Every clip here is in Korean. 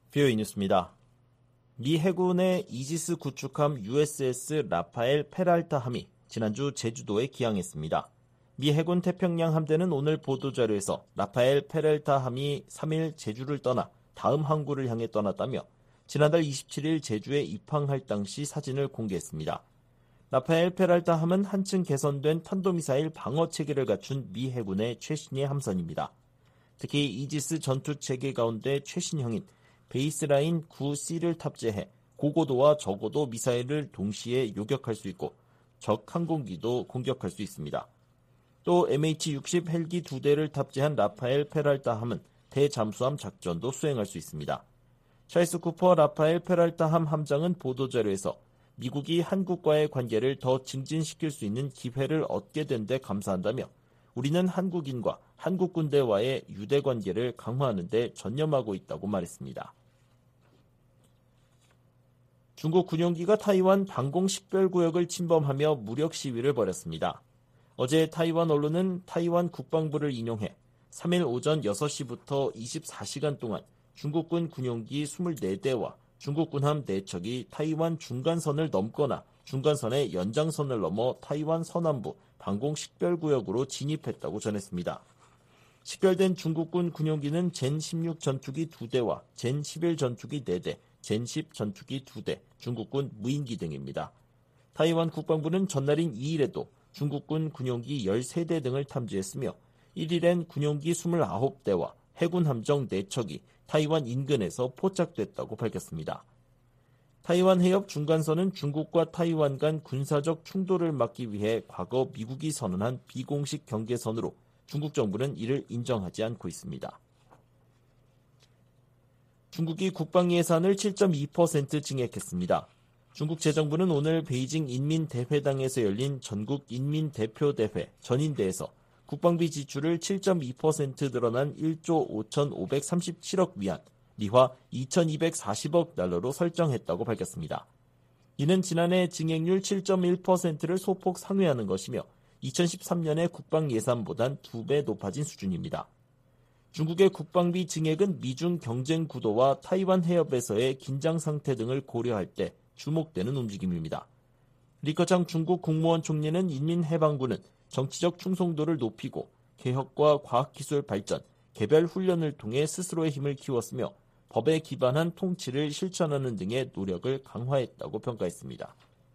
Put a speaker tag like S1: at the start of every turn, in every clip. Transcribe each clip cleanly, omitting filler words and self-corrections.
S1: VOA 뉴스입니다. 미 해군의 이지스 구축함 USS 라파엘 페랄타함이 지난주 제주도에 기항했습니다. 미 해군 태평양 함대는 오늘 보도자료에서 라파엘 페랄타함이 3일 제주를 떠나 다음 항구를 향해 떠났다며 지난달 27일 제주에 입항할 당시 사진을 공개했습니다. 라파엘 페랄타함은 한층 개선된 탄도미사일 방어 체계를 갖춘 미 해군의 최신의 함선입니다. 특히 이지스 전투 체계 가운데 최신형인 베이스라인 9C를 탑재해 고고도와 저고도 미사일을 동시에 요격할 수 있고 적 항공기도 공격할 수 있습니다. 또 MH-60 헬기 2대를 탑재한 라파엘 페랄타함은 대잠수함 작전도 수행할 수 있습니다. 찰스 쿠퍼 라파엘 페랄타함 함장은 보도자료에서 미국이 한국과의 관계를 더 증진시킬 수 있는 기회를 얻게 된 데 감사한다며 우리는 한국인과 한국 군대와의 유대 관계를 강화하는 데 전념하고 있다고 말했습니다. 중국 군용기가 타이완 방공식별구역을 침범하며 무력 시위를 벌였습니다. 어제 타이완 언론은 타이완 국방부를 인용해 3일 오전 6시부터 24시간 동안 중국군 군용기 24대와 중국 군함 4척이 타이완 중간선을 넘거나 중간선의 연장선을 넘어 타이완 서남부 방공식별구역으로 진입했다고 전했습니다. 식별된 중국군 군용기는 젠16 전투기 2대와 젠11 전투기 4대, 젠10 전투기 2대, 중국군 무인기 등입니다. 타이완 국방부는 전날인 2일에도 중국군 군용기 13대 등을 탐지했으며 1일엔 군용기 29대와 해군 함정 4척이 타이완 인근에서 포착됐다고 밝혔습니다. 타이완 해협 중간선은 중국과 타이완 간 군사적 충돌을 막기 위해 과거 미국이 선언한 비공식 경계선으로 중국 정부는 이를 인정하지 않고 있습니다. 중국이 국방 예산을 7.2% 증액했습니다. 중국 재정부는 오늘 베이징 인민대회당에서 열린 전국 인민대표대회 전인대에서 국방비 지출을 7.2% 늘어난 1조 5,537억 위안, 미화 2,240억 달러로 설정했다고 밝혔습니다. 이는 지난해 증액률 7.1%를 소폭 상회하는 것이며 2013년의 국방 예산보단 2배 높아진 수준입니다. 중국의 국방비 증액은 미중 경쟁 구도와 타이완 해협에서의 긴장 상태 등을 고려할 때 주목되는 움직임입니다. 리커창 중국 국무원 총리는 인민해방군은 정치적 충성도를 높이고 개혁과 과학기술 발전, 개별 훈련을 통해 스스로의 힘을 키웠으며 법에 기반한 통치를 실천하는 등의 노력을 강화했다고 평가했습니다.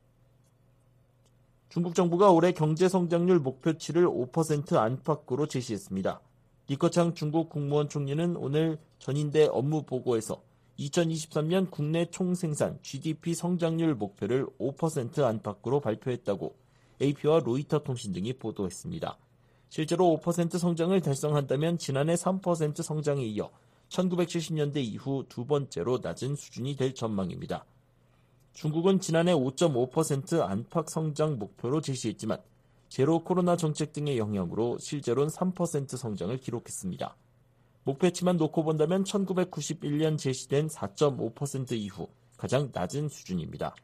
S1: 중국 정부가 올해 경제성장률 목표치를 5% 안팎으로 제시했습니다. 리커창 중국 국무원 총리는 오늘 전인대 업무 보고에서 2023년 국내 총생산 GDP 성장률 목표를 5% 안팎으로 발표했다고 AP와 로이터 통신 등이 보도했습니다. 실제로 5% 성장을 달성한다면 지난해 3% 성장에 이어 1970년대 이후 두 번째로 낮은 수준이 될 전망입니다. 중국은 지난해 5.5% 안팎 성장 목표로 제시했지만 제로 코로나 정책 등의 영향으로 실제로는 3% 성장을 기록했습니다. 목표치만 놓고 본다면 1991년 제시된 4.5% 이후 가장 낮은 수준입니다.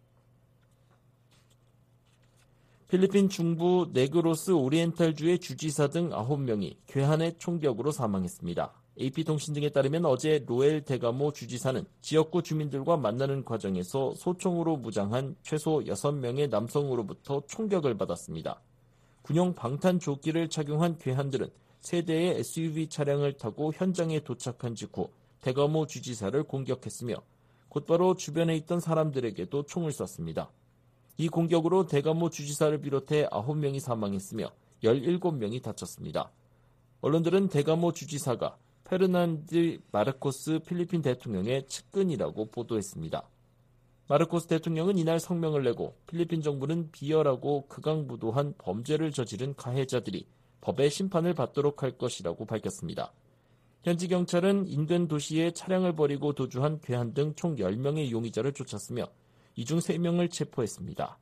S1: 필리핀 중부 네그로스 오리엔탈주의 주지사 등 9명이 괴한의 총격으로 사망했습니다. AP통신 등에 따르면 어제 로엘 데가모 주지사는 지역구 주민들과 만나는 과정에서 소총으로 무장한 최소 6명의 남성으로부터 총격을 받았습니다. 군용 방탄조끼를 착용한 괴한들은 세 대의 SUV 차량을 타고 현장에 도착한 직후 데가모 주지사를 공격했으며 곧바로 주변에 있던 사람들에게도 총을 쐈습니다. 이 공격으로 데가모 주지사를 비롯해 9명이 사망했으며 17명이 다쳤습니다. 언론들은 데가모 주지사가 페르난드 마르코스 필리핀 대통령의 측근이라고 보도했습니다. 마르코스 대통령은 이날 성명을 내고 필리핀 정부는 비열하고 극악무도한 범죄를 저지른 가해자들이 법의 심판을 받도록 할 것이라고 밝혔습니다. 현지 경찰은 인근 도시에 차량을 버리고 도주한 괴한 등 총 10명의 용의자를 쫓았으며 이 중 3명을 체포했습니다.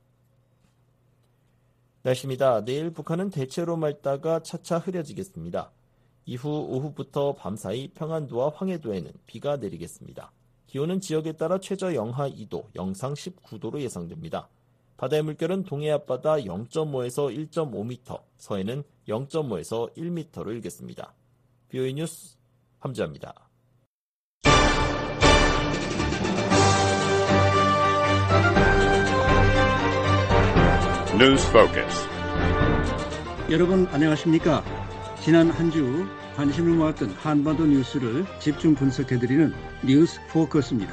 S1: 날씨입니다. 내일 북한은 대체로 맑다가 차차 흐려지겠습니다. 이후 오후부터 밤사이 평안도와 황해도에는 비가 내리겠습니다. 기온은 지역에 따라 최저 영하 2도, 영상 19도로 예상됩니다. 바다의 물결은 동해 앞바다 0.5에서 1.5m, 서해는 0.5에서 1m로 일겠습니다. VOA 뉴스 함지아입니다.
S2: News Focus.
S3: 여러분 안녕하십니까? 지난 한 주 관심을 모았던 한반도 뉴스를 집중 분석해드리는 뉴스 포커스입니다.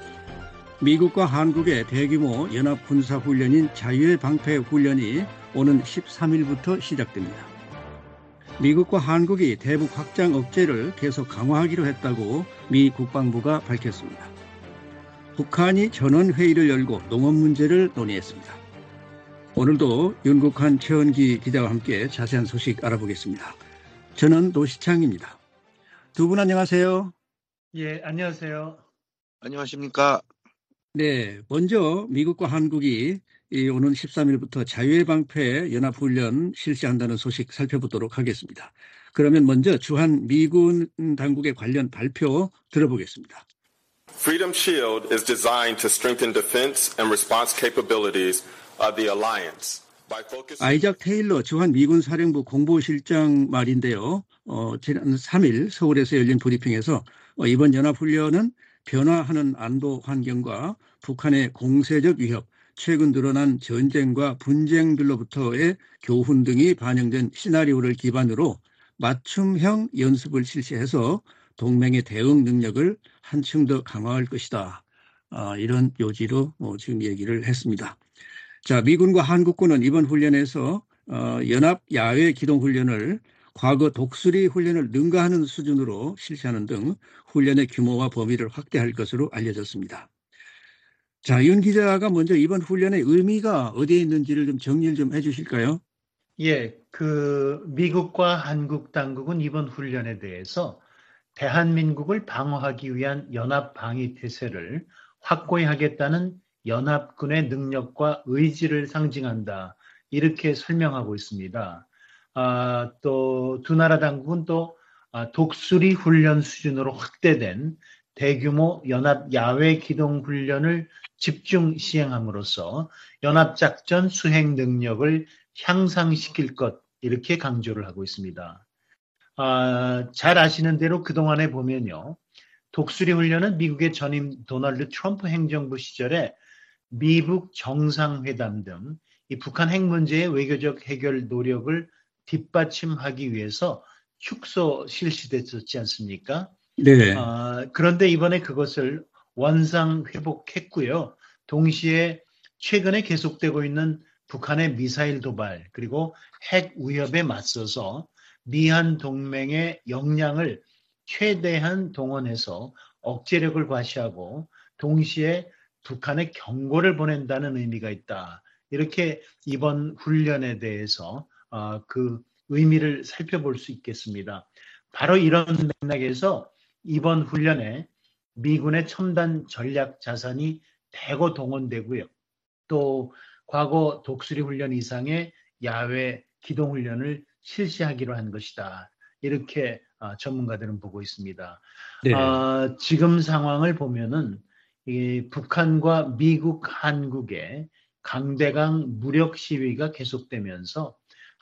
S3: 미국과 한국의 대규모 연합 군사훈련인 자유의 방패 훈련이 오는 13일부터 시작됩니다. 미국과 한국이 대북 확장 억제를 계속 강화하기로 했다고 미 국방부가 밝혔습니다. 북한이 전원회의를 열고 농업 문제를 논의했습니다. 오늘도 윤국한 최원기 기자와 함께 자세한 소식 알아보겠습니다. 저는 노시창입니다. 두 분 안녕하세요.
S4: 예, 안녕하세요.
S5: 안녕하십니까?
S3: 네, 먼저 미국과 한국이 오는 13일부터 자유의 방패 연합훈련 실시한다는 소식 살펴보도록 하겠습니다. 그러면 먼저 주한 미군 당국의 관련 발표 들어보겠습니다.
S6: Freedom Shield is designed to strengthen defense and response capabilities of the alliance.
S3: 아이작 테일러 주한 미군 사령부 공보실장 말인데요. 지난 3일 서울에서 열린 브리핑에서 이번 연합훈련은 변화하는 안보 환경과 북한의 공세적 위협, 최근 늘어난 전쟁과 분쟁들로부터의 교훈 등이 반영된 시나리오를 기반으로 맞춤형 연습을 실시해서 동맹의 대응 능력을 한층 더 강화할 것이다. 이런 요지로 지금 얘기를 했습니다. 자, 미군과 한국군은 이번 훈련에서 연합 야외 기동 훈련을 과거 독수리 훈련을 능가하는 수준으로 실시하는 등 훈련의 규모와 범위를 확대할 것으로 알려졌습니다. 자, 윤 기자가 먼저 이번 훈련의 의미가 어디에 있는지를 좀 정리를 좀 해주실까요?
S4: 예, 미국과 한국 당국은 이번 훈련에 대해서 대한민국을 방어하기 위한 연합 방위 태세를 확고히 하겠다는 연합군의 능력과 의지를 상징한다. 이렇게 설명하고 있습니다. 또 두 나라 당국은 또 독수리 훈련 수준으로 확대된 대규모 연합 야외 기동 훈련을 집중 시행함으로써 연합작전 수행 능력을 향상시킬 것 이렇게 강조를 하고 있습니다. 잘 아시는 대로 그동안에 보면요. 독수리 훈련은 미국의 전임 도널드 트럼프 행정부 시절에 미북 정상회담 등 이 북한 핵 문제의 외교적 해결 노력을 뒷받침하기 위해서 축소 실시됐었지 않습니까?
S3: 네.
S4: 그런데 이번에 그것을 원상 회복했고요. 동시에 최근에 계속되고 있는 북한의 미사일 도발 그리고 핵 위협에 맞서서 미한 동맹의 역량을 최대한 동원해서 억제력을 과시하고 동시에 북한에 경고를 보낸다는 의미가 있다. 이렇게 이번 훈련에 대해서 그 의미를 살펴볼 수 있겠습니다. 바로 이런 맥락에서 이번 훈련에 미군의 첨단 전략 자산이 대거 동원되고요. 또 과거 독수리 훈련 이상의 야외 기동 훈련을 실시하기로 한 것이다. 이렇게 전문가들은 보고 있습니다.
S3: 네.
S4: 지금 상황을 보면은 이 북한과 미국, 한국의 강대강 무력 시위가 계속되면서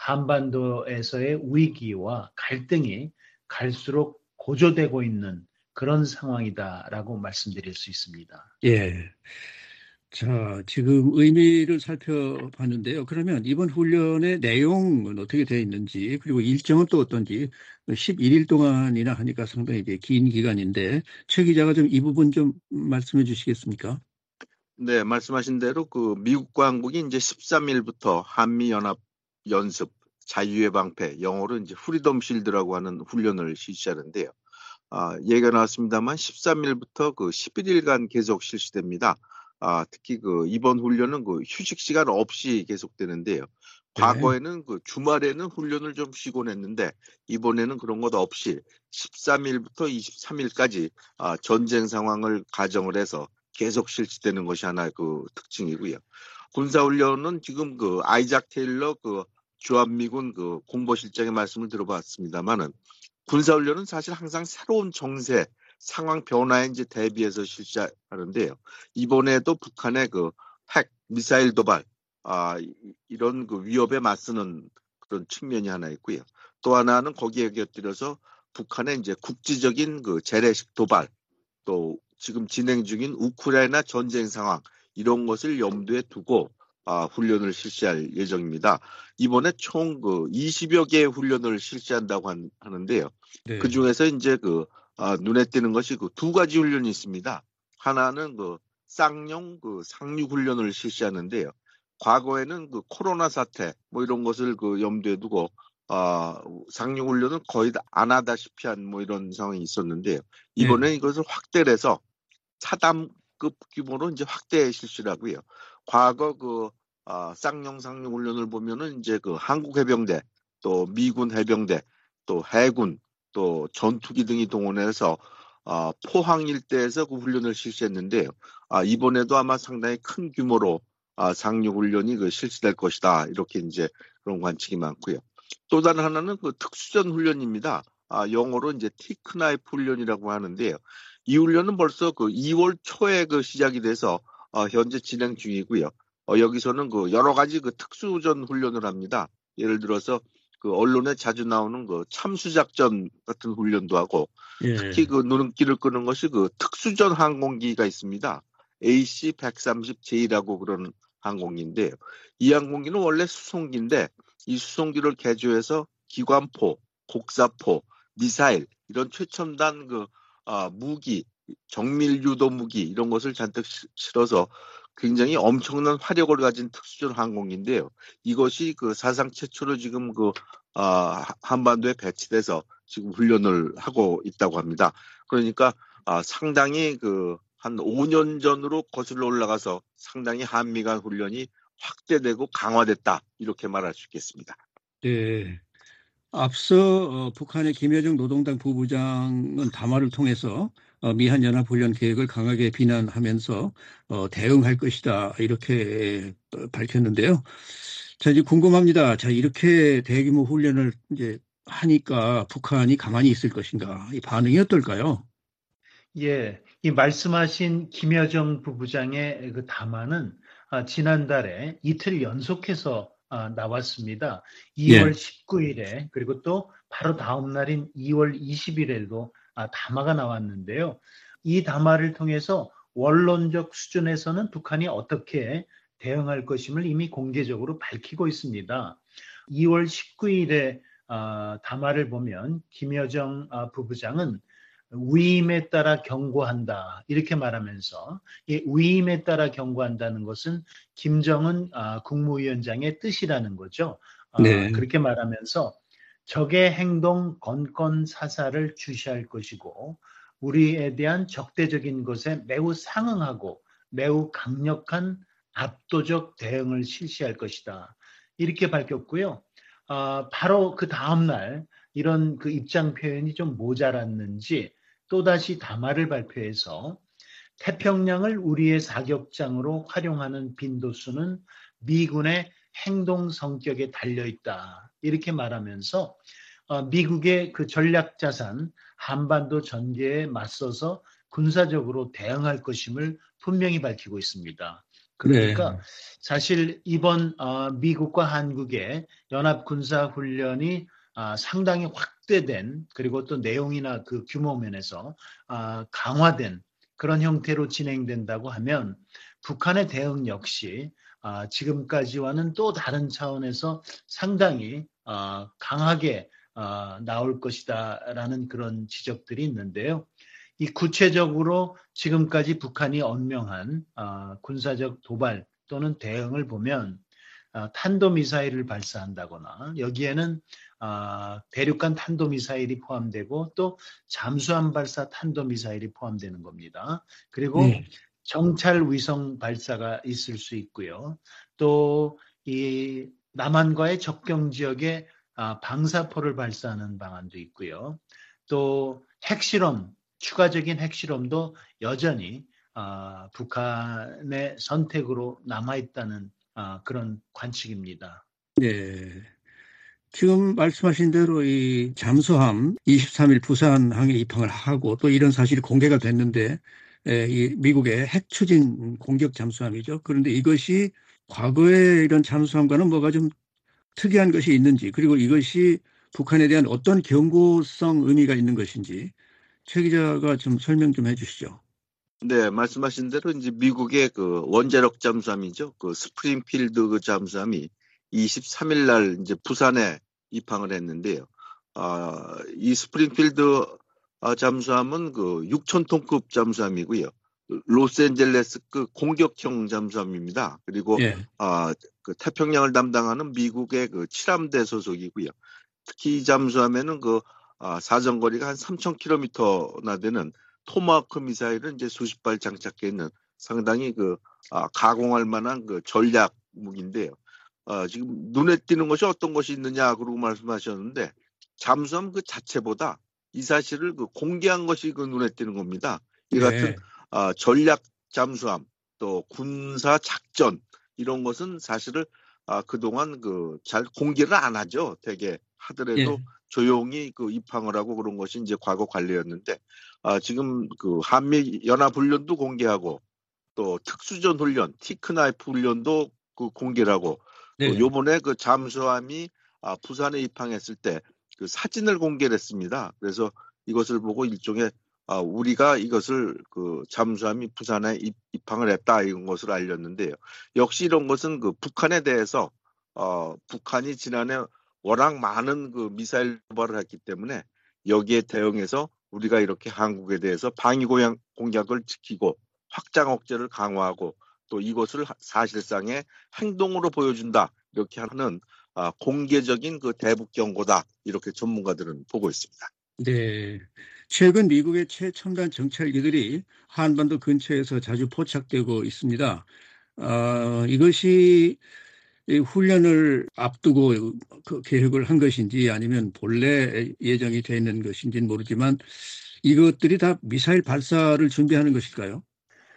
S4: 한반도에서의 위기와 갈등이 갈수록 고조되고 있는 그런 상황이다라고 말씀드릴 수 있습니다.
S3: 예. 자, 지금 의미를 살펴봤는데요. 그러면 이번 훈련의 내용은 어떻게 되어 있는지, 그리고 일정은 또 어떤지, 11일 동안이나 하니까 상당히 이제 긴 기간인데, 최 기자가 좀 이 부분 좀 말씀해 주시겠습니까?
S5: 네, 말씀하신 대로 미국과 한국이 이제 13일부터 한미연합 연습, 자유의 방패, 영어로 이제 프리덤 실드라고 하는 훈련을 실시하는데요. 얘기가 나왔습니다만 13일부터 11일간 계속 실시됩니다. 특히 이번 훈련은 휴식 시간 없이 계속되는데요. 과거에는 주말에는 훈련을 좀 쉬곤 했는데 이번에는 그런 것 없이 13일부터 23일까지 전쟁 상황을 가정을 해서 계속 실시되는 것이 하나의 특징이고요. 군사훈련은 지금 아이작 테일러 주한미군 공보실장의 말씀을 들어봤습니다만은 군사훈련은 사실 항상 새로운 정세, 상황 변화에 이제 대비해서 실시하는데요. 이번에도 북한의 핵, 미사일 도발, 이런 위협에 맞서는 그런 측면이 하나 있고요. 또 하나는 거기에 곁들여서 북한의 이제 국지적인 재래식 도발, 또 지금 진행 중인 우크라이나 전쟁 상황, 이런 것을 염두에 두고 훈련을 실시할 예정입니다. 이번에 총 20여 개의 훈련을 실시한다고 하는데요.
S3: 네.
S5: 그 중에서 이제 눈에 띄는 것이 두 가지 훈련이 있습니다. 하나는 쌍용 상륙 훈련을 실시하는데요. 과거에는 코로나 사태 이런 것을 염두에 두고 상륙 훈련을 거의 안 하다시피 한 이런 상황이 있었는데요. 이번에 이것을 확대를 해서 차담급 규모로 이제 확대 실시를 하고요. 과거 쌍용 상륙 훈련을 보면은 이제 한국 해병대, 또 미군 해병대, 또 해군, 또 전투기 등이 동원해서 포항 일대에서 그 훈련을 실시했는데요. 이번에도 아마 상당히 큰 규모로 상륙 훈련이 실시될 것이다. 이렇게 이제 그런 관측이 많고요. 또 다른 하나는 특수전 훈련입니다. 영어로 이제 티크나이프 훈련이라고 하는데요. 이 훈련은 벌써 2월 초에 시작이 돼서 현재 진행 중이고요. 여기서는 여러 가지 특수전 훈련을 합니다. 예를 들어서 언론에 자주 나오는 참수작전 같은 훈련도 하고, 특히 눈길을 끄는 것이 특수전 항공기가 있습니다. AC-130J라고 그러는 항공기인데요. 이 항공기는 원래 수송기인데 이 수송기를 개조해서 기관포, 곡사포, 미사일 이런 최첨단 무기, 정밀 유도 무기 이런 것을 잔뜩 실어서 굉장히 엄청난 화력을 가진 특수전 항공기인데요. 이것이 사상 최초로 지금 한반도에 배치돼서 지금 훈련을 하고 있다고 합니다. 그러니까 상당히 한 5년 전으로 거슬러 올라가서 상당히 한미 간 훈련이 확대되고 강화됐다 이렇게 말할 수 있겠습니다.
S3: 네. 앞서 북한의 김여정 노동당 부부장은 담화를 통해서 미한연합훈련 계획을 강하게 비난하면서 대응할 것이다 이렇게 밝혔는데요. 자, 이제 궁금합니다. 자, 이렇게 대규모 훈련을 이제 하니까 북한이 가만히 있을 것인가? 이 반응이 어떨까요?
S4: 예, 이 말씀하신 김여정 부부장의 그 담화는 지난달에 이틀 연속해서 나왔습니다. 2월 19일에 그리고 또 바로 다음 날인 2월 20일에도 담화가 나왔는데요. 이 담화를 통해서 원론적 수준에서는 북한이 어떻게 대응할 것임을 이미 공개적으로 밝히고 있습니다. 2월 19일에 담화를 보면 김여정 부부장은 위임에 따라 경고한다 이렇게 말하면서 이 위임에 따라 경고한다는 것은 김정은 국무위원장의 뜻이라는 거죠.
S3: 네.
S4: 그렇게 말하면서 적의 행동 건건 사살을 주시할 것이고 우리에 대한 적대적인 것에 매우 상응하고 매우 강력한 압도적 대응을 실시할 것이다. 이렇게 밝혔고요. 바로 그 다음날 이런 입장 표현이 좀 모자랐는지 또다시 담화를 발표해서 태평양을 우리의 사격장으로 활용하는 빈도수는 미군의 행동 성격에 달려있다. 이렇게 말하면서 미국의 전략자산 한반도 전개에 맞서서 군사적으로 대응할 것임을 분명히 밝히고 있습니다. 그러니까 사실 이번 미국과 한국의 연합군사훈련이 상당히 확대된 그리고 또 내용이나 규모 면에서 강화된 그런 형태로 진행된다고 하면 북한의 대응 역시 지금까지와는 또 다른 차원에서 상당히 강하게 나올 것이다라는 그런 지적들이 있는데요. 이 구체적으로 지금까지 북한이 언명한 군사적 도발 또는 대응을 보면 탄도미사일을 발사한다거나 여기에는 대륙간 탄도미사일이 포함되고 또 잠수함 발사 탄도미사일이 포함되는 겁니다. 그리고 정찰 위성 발사가 있을 수 있고요. 또 이 남한과의 접경 지역에 방사포를 발사하는 방안도 있고요. 또 핵실험, 추가적인 핵실험도 여전히 북한의 선택으로 남아있다는 그런 관측입니다.
S3: 네. 지금 말씀하신 대로 이 잠수함 23일 부산항에 입항을 하고 또 이런 사실이 공개가 됐는데 이 미국의 핵 추진 공격 잠수함이죠. 그런데 이것이 과거의 이런 잠수함과는 뭐가 좀 특이한 것이 있는지 그리고 이것이 북한에 대한 어떤 경고성 의미가 있는 것인지 최 기자가 좀 설명 좀 해주시죠.
S5: 네, 말씀하신 대로 이제 미국의 그 원자력 잠수함이죠. 그 스프링필드 그 잠수함이 23일 날 이제 부산에 입항을 했는데요. 이 스프링필드 잠수함은 그 6,000톤급 잠수함이고요. 로스앤젤레스 그 공격형 잠수함입니다. 그리고
S3: 예.
S5: 그 태평양을 담당하는 미국의 그 7함대 소속이고요. 특히 이 잠수함에는 그 사정거리가 한 3,000km나 되는 토마호크 미사일은 이제 수십 발 장착해 있는 상당히 그 가공할 만한 그 전략 무기인데요. 지금 눈에 띄는 것이 어떤 것이 있느냐 그러고 말씀하셨는데 잠수함 그 자체보다 이 사실을 그 공개한 것이 그 눈에 띄는 겁니다. 이 같은
S3: 네.
S5: 전략 잠수함 또 군사 작전 이런 것은 사실을 그동안 그 잘 공개를 안 하죠. 되게 하더라도
S3: 예.
S5: 조용히 그 입항을 하고 그런 것이 이제 과거 관례였는데 지금 그 한미 연합 훈련도 공개하고 또 특수전 훈련, 티크나이프 훈련도 그 공개를 하고 또
S3: 네.
S5: 요번에 그 잠수함이 부산에 입항했을 때 그 사진을 공개를 했습니다. 그래서 이것을 보고 일종의 우리가 이것을 그 잠수함이 부산에 입항을 했다 이런 것을 알렸는데요. 역시 이런 것은 그 북한에 대해서 북한이 지난해 워낙 많은 그 미사일 도발을 했기 때문에 여기에 대응해서 우리가 이렇게 한국에 대해서 방위 공약을 지키고 확장 억제를 강화하고 또 이것을 사실상의 행동으로 보여준다 이렇게 하는 공개적인 그 대북 경고다 이렇게 전문가들은 보고 있습니다.
S3: 네. 최근 미국의 최첨단 정찰기들이 한반도 근처에서 자주 포착되고 있습니다. 이것이 이 훈련을 앞두고 그 계획을 한 것인지 아니면 본래 예정이 되어 있는 것인지는 모르지만 이것들이 다 미사일 발사를 준비하는 것일까요?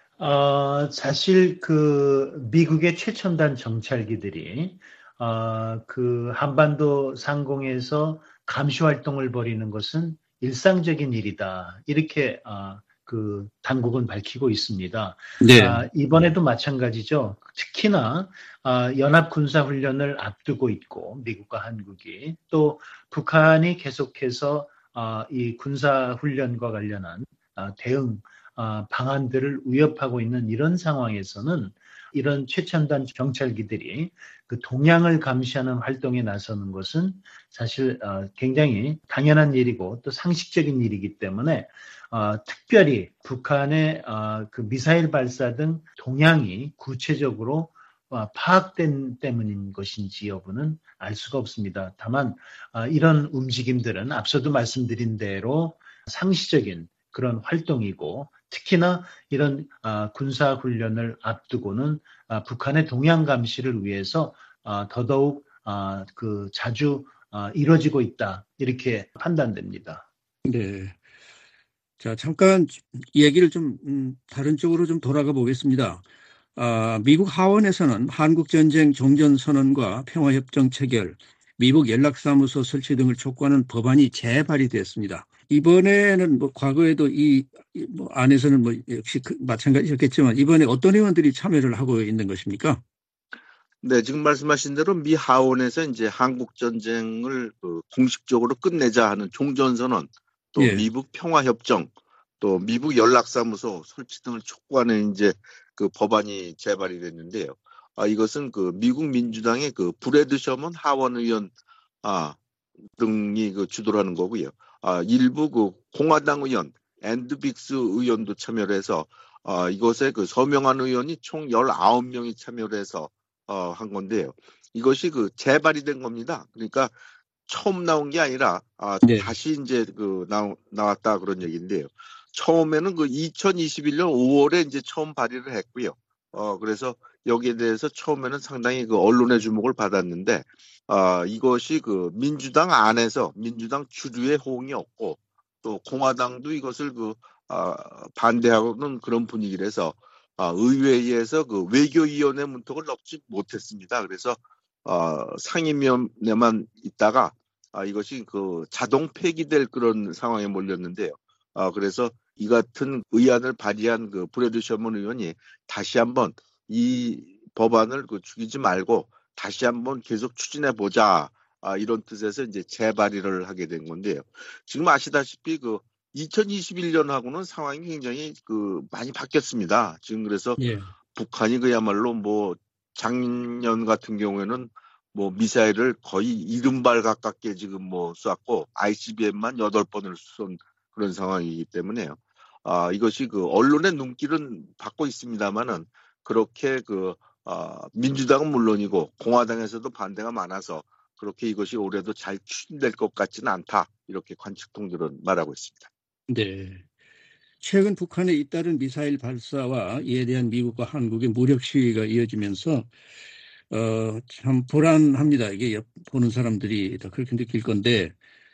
S4: 사실 그 미국의 최첨단 정찰기들이 그 한반도 상공에서 감시 활동을 벌이는 것은 일상적인 일이다. 이렇게 그 당국은 밝히고 있습니다.
S3: 네.
S4: 이번에도 마찬가지죠. 특히나 연합 군사 훈련을 앞두고 있고 미국과 한국이 또 북한이 계속해서 이 군사 훈련과 관련한 대응 방안들을 위협하고 있는 이런 상황에서는 이런 최첨단 정찰기들이 그 동향을 감시하는 활동에 나서는 것은 사실 굉장히 당연한 일이고 또 상식적인 일이기 때문에 특별히 북한의 그 미사일 발사 등 동향이 구체적으로 파악된 때문인 것인지 여부는 알 수가 없습니다. 다만 이런 움직임들은 앞서도 말씀드린 대로 상시적인 그런 활동이고 특히나 이런 군사훈련을 앞두고는 북한의 동향 감시를 위해서 더더욱 그 자주 이루어지고 있다 이렇게 판단됩니다.
S3: 네. 자, 잠깐 얘기를 좀 다른 쪽으로 좀 돌아가 보겠습니다. 미국 하원에서는 한국전쟁 종전선언과 평화협정 체결, 미국 연락사무소 설치 등을 촉구하는 법안이 재발의됐습니다. 이번에는 뭐 과거에도 뭐 안에서는 뭐 역시 마찬가지였겠지만 이번에 어떤 의원들이 참여를 하고 있는 것입니까?
S5: 네, 지금 말씀하신 대로 미 하원에서 이제 한국 전쟁을 공식적으로 끝내자 하는 종전선언, 또
S3: 예.
S5: 미국 평화협정, 또 미국 연락사무소 설치 등을 촉구하는 이제 그 법안이 재발이 됐는데요. 이것은 그 미국 민주당의 그 브래드 셔먼 하원 의원 등이 그 주도를 하는 거고요. 일부 그 공화당 의원, 앤드 빅스 의원도 참여를 해서 이것에 그 서명한 의원이 총 19명이 참여를 해서 한 건데요. 이것이 그 재발이 된 겁니다. 그러니까 처음 나온 게 아니라
S3: 네.
S5: 다시 이제 그 나왔다 그런 얘기인데요. 처음에는 그 2021년 5월에 이제 처음 발의를 했고요. 그래서 여기에 대해서 처음에는 상당히 그 언론의 주목을 받았는데 이것이 그 민주당 안에서 민주당 주류의 호응이 없고 또 공화당도 이것을 그 반대하고는 그런 분위기라서 의회에서 그 외교위원회 문턱을 넘지 못했습니다. 그래서 상임위원회만 있다가 이것이 그 자동 폐기될 그런 상황에 몰렸는데요. 그래서 이 같은 의안을 발의한 그 브래드 셔먼 의원이 다시 한번 이 법안을 그 죽이지 말고 다시 한번 계속 추진해 보자 이런 뜻에서 이제 재발의를 하게 된 건데요. 지금 아시다시피 그 2021년하고는 상황이 굉장히 많이 바뀌었습니다. 지금 그래서
S3: 예.
S5: 북한이 그야말로 뭐 작년 같은 경우에는 뭐 미사일을 거의 70발 가깝게 지금 뭐 쐈고 ICBM만 8번을 쏜 그런 상황이기 때문에요. 이것이 언론의 눈길은 받고 있습니다만은 그렇게 민주당은 물론이고 공화당에서도 반대가 많아서 그렇게 이것이 올해도 잘 추진될 것 같지는 않다. 이렇게 관측통들은 말하고 있습니다.
S3: 네. 최근 북한에 잇따른 미사일 발사와 이에 대한 미국과 한국의 무력 시위가 이어지면서 참 불안합니다. 이게 보는 사람들이 다 그렇게 느낄 건데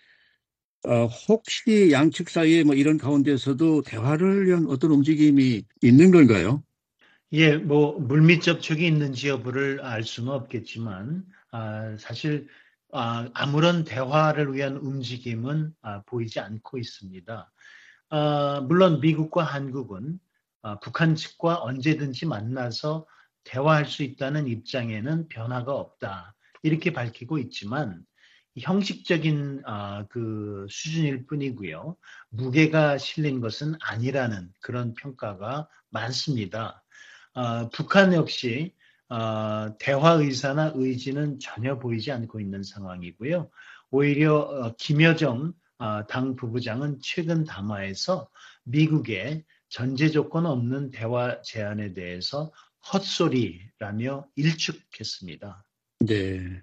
S3: 혹시 양측 사이에 뭐 이런 가운데서도 대화를 위한 어떤 움직임이 있는 건가요?
S4: 예, 뭐 물밑 접촉이 있는지 여부를 알 수는 없겠지만 사실 아무런 대화를 위한 움직임은 보이지 않고 있습니다. 물론 미국과 한국은 북한 측과 언제든지 만나서 대화할 수 있다는 입장에는 변화가 없다. 이렇게 밝히고 있지만 형식적인 그 수준일 뿐이고요. 무게가 실린 것은 아니라는 그런 평가가 많습니다. 북한 역시 대화 의사나 의지는 전혀 보이지 않고 있는 상황이고요. 오히려 김여정 당 부부장은 최근 담화에서 미국의 전제 조건 없는 대화 제안에 대해서 헛소리라며 일축했습니다.
S3: 네.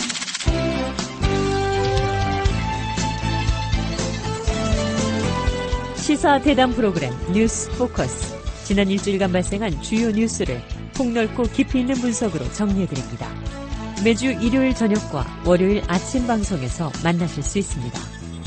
S2: 시사 대담 프로그램 뉴스 포커스. 지난 일주일간 발생한 주요 뉴스를 폭넓고 깊이 있는 분석으로 정리해드립니다. 매주 일요일 저녁과 월요일 아침 방송에서 만나실 수 있습니다.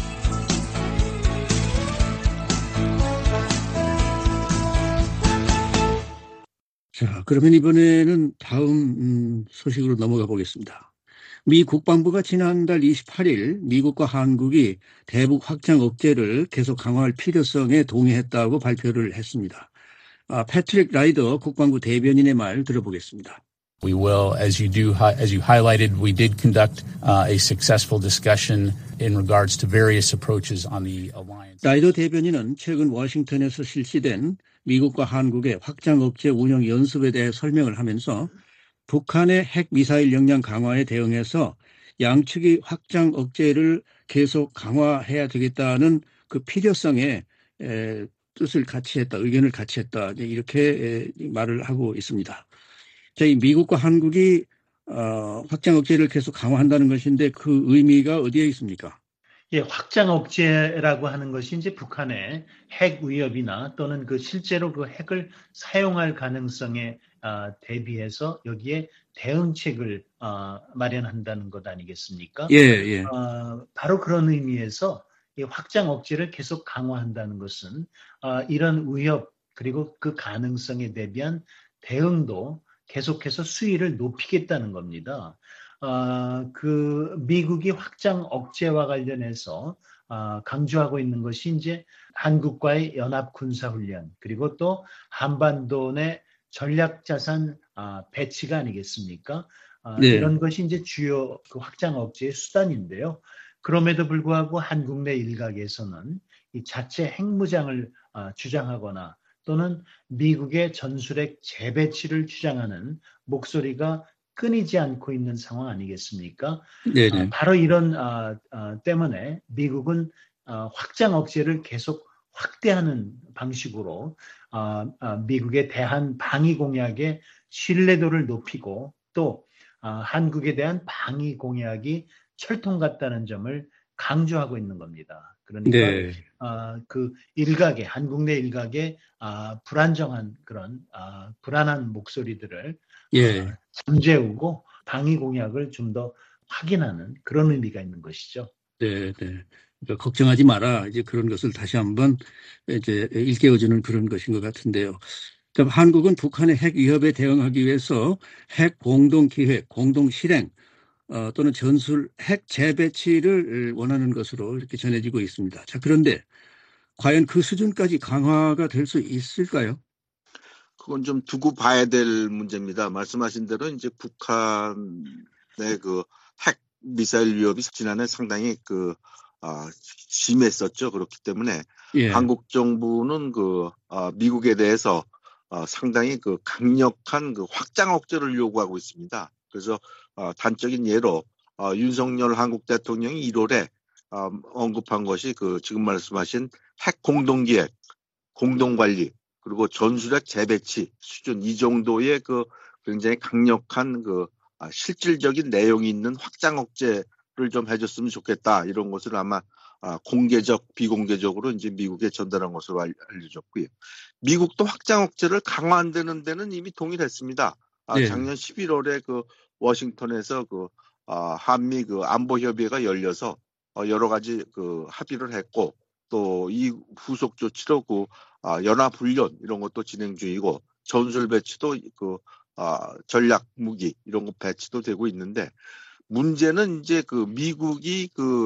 S3: 자, 그러면 이번에는 다음 소식으로 넘어가 보겠습니다. 미 국방부가 지난달 28일 미국과 한국이 대북 확장 억제를 계속 강화할 필요성에 동의했다고 발표를 했습니다. 패트릭 라이더 국방부 대변인의 말 들어보겠습니다.
S7: We will, as you highlighted, we did conduct a successful discussion in regards to various approaches on the alliance.
S3: 라이더 대변인은 최근 워싱턴에서 실시된 미국과 한국의 확장 억제 운영 연습에 대해 설명을 하면서 북한의 핵 미사일 역량 강화에 대응해서 양측이 확장 억제를 계속 강화해야 되겠다는 그 필요성에 뜻을 같이 했다, 의견을 같이 했다, 이렇게 말을 하고 있습니다. 저희 미국과 한국이 확장 억제를 계속 강화한다는 것인데 그 의미가 어디에 있습니까?
S4: 예, 확장 억제라고 하는 것이 이제 북한의 핵 위협이나 또는 실제로 그 핵을 사용할 가능성에 대비해서 여기에 대응책을 마련한다는 것 아니겠습니까?
S3: 예.
S4: 바로 그런 의미에서 이 확장 억제를 계속 강화한다는 것은 이런 위협 그리고 그 가능성에 대비한 대응도 계속해서 수위를 높이겠다는 겁니다. 미국이 확장 억제와 관련해서 강조하고 있는 것이 이제 한국과의 연합 군사훈련 그리고 또 한반도 내 전략자산 배치가 아니겠습니까?
S3: 네.
S4: 이런 것이 이제 주요 확장 억제의 수단인데요. 그럼에도 불구하고 한국 내 일각에서는 이 자체 핵무장을 주장하거나 또는 미국의 전술핵 재배치를 주장하는 목소리가 끊이지 않고 있는 상황 아니겠습니까?
S3: 네네.
S4: 바로 이런 때문에 미국은 확장 억제를 계속 확대하는 방식으로 미국에 대한 방위 공약의 신뢰도를 높이고 또 한국에 대한 방위 공약이 철통 같다는 점을 강조하고 있는 겁니다. 그러니까
S3: 네.
S4: 한국 내 일각의 불안정한 그런 불안한 목소리들을
S3: 예.
S4: 잠재우고 방위 공약을 좀 더 확인하는 그런 의미가 있는 것이죠.
S3: 네. 그러니까 걱정하지 마라. 이제 그런 것을 다시 한번 이제 일깨워주는 그런 것인 것 같은데요. 그럼 한국은 북한의 핵 위협에 대응하기 위해서 핵 공동 기획, 공동 실행 또는 전술 핵 재배치를 원하는 것으로 이렇게 전해지고 있습니다. 자, 그런데 과연 그 수준까지 강화가 될 수 있을까요?
S5: 그건 좀 두고 봐야 될 문제입니다. 말씀하신 대로 이제 북한의 핵 미사일 위협이 지난해 상당히 심했었죠. 그렇기 때문에
S3: 예.
S5: 한국 정부는 미국에 대해서 상당히 강력한 확장 억제를 요구하고 있습니다. 그래서 단적인 예로 윤석열 한국 대통령이 1월에 언급한 것이 지금 말씀하신 핵 공동기획, 공동관리, 그리고 전술핵 재배치 수준 이 정도의 굉장히 강력한 실질적인 내용이 있는 확장 억제를 좀 해줬으면 좋겠다. 이런 것을 아마 공개적, 비공개적으로 이제 미국에 전달한 것으로 알려졌고요. 미국도 확장 억제를 강화한다는 데는 이미 동의했습니다.
S3: 네.
S5: 작년 11월에 워싱턴에서 한미 안보 협의회가 열려서 여러 가지 합의를 했고 또 이 후속 조치로 연합 훈련 이런 것도 진행 중이고 전술 배치도 전략 무기 이런 거 배치도 되고 있는데 문제는 이제 미국이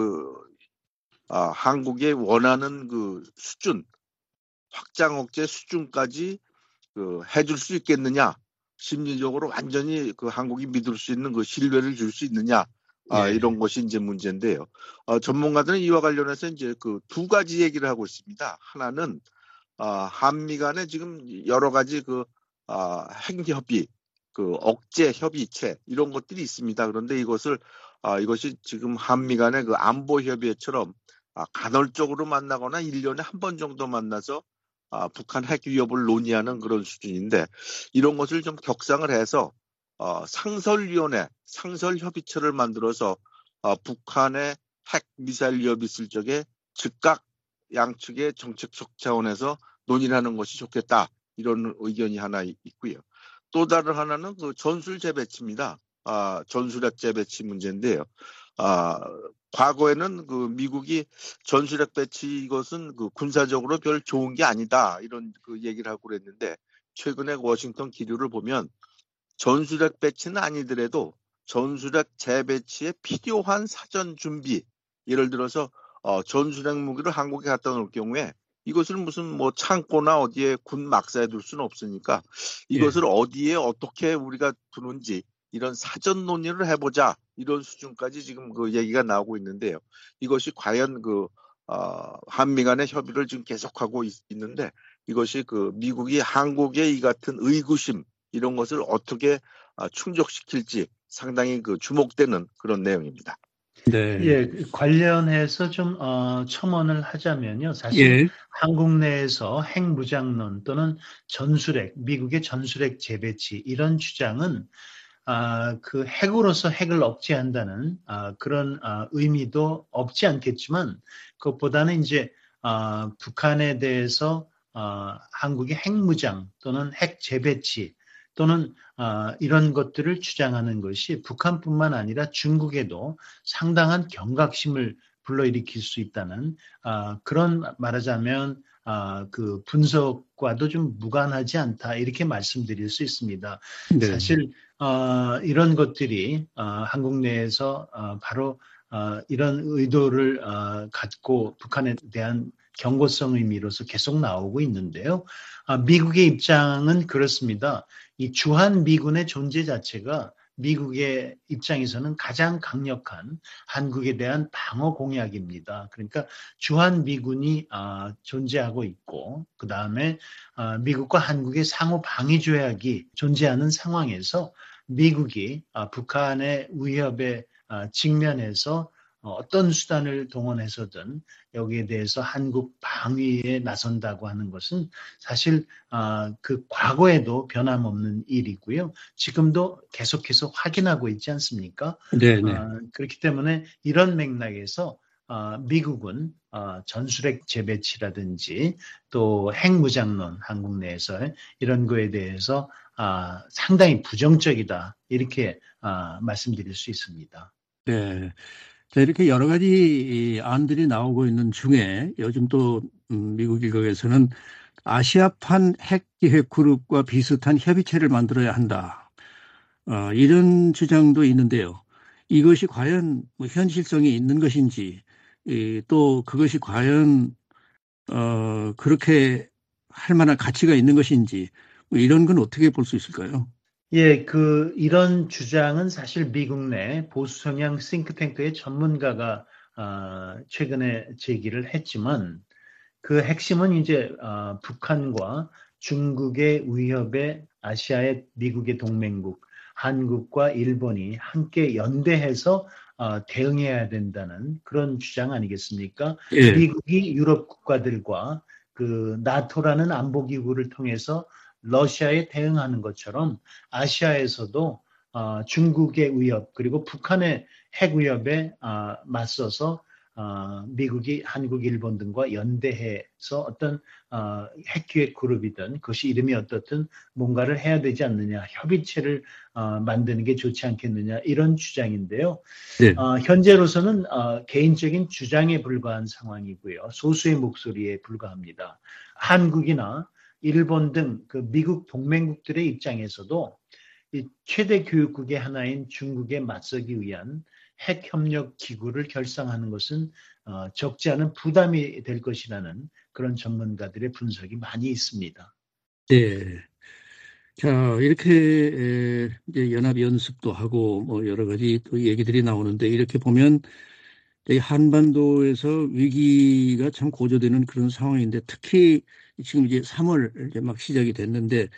S5: 한국에 원하는 수준 확장 억제 수준까지 해줄 수 있겠느냐, 심리적으로 완전히 한국이 믿을 수 있는 신뢰를 줄 수 있느냐,
S3: 네.
S5: 이런 것이 이제 문제인데요. 전문가들은 이와 관련해서 이제 두 가지 얘기를 하고 있습니다. 하나는 한미 간에 지금 여러 가지 핵협의, 억제 협의체 이런 것들이 있습니다. 그런데 이것이 지금 한미 간의 안보 협의회처럼 간헐적으로 만나거나 1년에 한 번 정도 만나서 북한 핵 위협을 논의하는 그런 수준인데 이런 것을 좀 격상을 해서 상설위원회, 상설협의체를 만들어서 북한의 핵 미사일 위협이 있을 적에 즉각 양측의 정책적 차원에서 논의를 하는 것이 좋겠다. 이런 의견이 하나 있고요. 또 다른 하나는 전술 재배치입니다. 전술핵 재배치 문제인데요. 과거에는 미국이 전술핵 배치 이것은 군사적으로 별 좋은 게 아니다. 이런 얘기를 하고 그랬는데 최근에 워싱턴 기류를 보면 전술핵 배치는 아니더라도 전술핵 재배치에 필요한 사전 준비, 예를 들어서 전술핵 무기를 한국에 갖다 놓을 경우에 이것을 무슨 창고나 어디에 군 막사에 둘 수는 없으니까 이것을 어디에 어떻게 우리가 두는지 이런 사전 논의를 해보자 이런 수준까지 지금 얘기가 나오고 있는데요. 이것이 과연 한미 간의 협의를 지금 계속하고 있는데 이것이 미국이 한국의 이 같은 의구심 이런 것을 어떻게 충족시킬지 상당히 주목되는 그런 내용입니다.
S3: 네.
S4: 예, 관련해서 좀 첨언을 하자면요. 사실 한국 내에서 핵무장론 또는 전술핵, 미국의 전술핵 재배치 이런 주장은 핵으로서 핵을 억제한다는 그런 의미도 없지 않겠지만 그것보다는 이제 북한에 대해서 한국의 핵무장 또는 핵 재배치 또는 이런 것들을 주장하는 것이 북한뿐만 아니라 중국에도 상당한 경각심을 불러일으킬 수 있다는 그런 말하자면 그 분석과도 좀 무관하지 않다 이렇게 말씀드릴 수 있습니다.
S3: 네.
S4: 사실 이런 것들이 한국 내에서 바로 이런 의도를 갖고 북한에 대한 경고성 의미로서 계속 나오고 있는데요. 미국의 입장은 그렇습니다. 이 주한 미군의 존재 자체가 미국의 입장에서는 가장 강력한 한국에 대한 방어 공약입니다. 그러니까 주한 미군이 존재하고 있고 그 다음에 미국과 한국의 상호 방위 조약이 존재하는 상황에서 미국이 북한의 위협에 직면해서 어떤 수단을 동원해서든 여기에 대해서 한국 방위에 나선다고 하는 것은 사실 그 과거에도 변함없는 일이고요. 지금도 계속해서 확인하고 있지 않습니까?
S3: 네네.
S4: 그렇기 때문에 이런 맥락에서 미국은 전술핵 재배치라든지 또 핵무장론 한국 내에서 이런 거에 대해서 상당히 부정적이다 이렇게 말씀드릴 수 있습니다.
S3: 네. 자, 이렇게 여러 가지 안들이 나오고 있는 중에 요즘 또 미국 일각에서는 아시아판 핵기획 그룹과 비슷한 협의체를 만들어야 한다. 이런 주장도 있는데요. 이것이 과연 현실성이 있는 것인지 또 그것이 과연 그렇게 할 만한 가치가 있는 것인지 이런 건 어떻게 볼 수 있을까요?
S4: 예, 이런 주장은 사실 미국 내 보수 성향 싱크탱크의 전문가가 최근에 제기를 했지만 그 핵심은 이제 북한과 중국의 위협에 아시아의 미국의 동맹국 한국과 일본이 함께 연대해서 대응해야 된다는 그런 주장 아니겠습니까?
S3: 예.
S4: 미국이 유럽 국가들과 그 나토라는 안보기구를 통해서 러시아에 대응하는 것처럼 아시아에서도 중국의 위협 그리고 북한의 핵 위협에 맞서서 미국이 한국, 일본 등과 연대해서 어떤 핵기획 그룹이든 그것이 이름이 어떻든 뭔가를 해야 되지 않느냐, 협의체를 만드는 게 좋지 않겠느냐 이런 주장인데요.
S3: 네.
S4: 현재로서는 개인적인 주장에 불과한 상황이고요. 소수의 목소리에 불과합니다. 한국이나 일본 등 그 미국 동맹국들의 입장에서도 이 최대 교육국의 하나인 중국에 맞서기 위한 핵협력 기구를 결성하는 것은 적지 않은 부담이 될 것이라는 그런 전문가들의 분석이 많이 있습니다.
S3: 네. 자, 이렇게 이제 연합 연습도 하고 뭐 여러 가지 또 얘기들이 나오는데 이렇게 보면 이 한반도에서 위기가 참 고조되는 그런 상황인데 특히 지금 이제 3월 이제 막 시작이 됐는데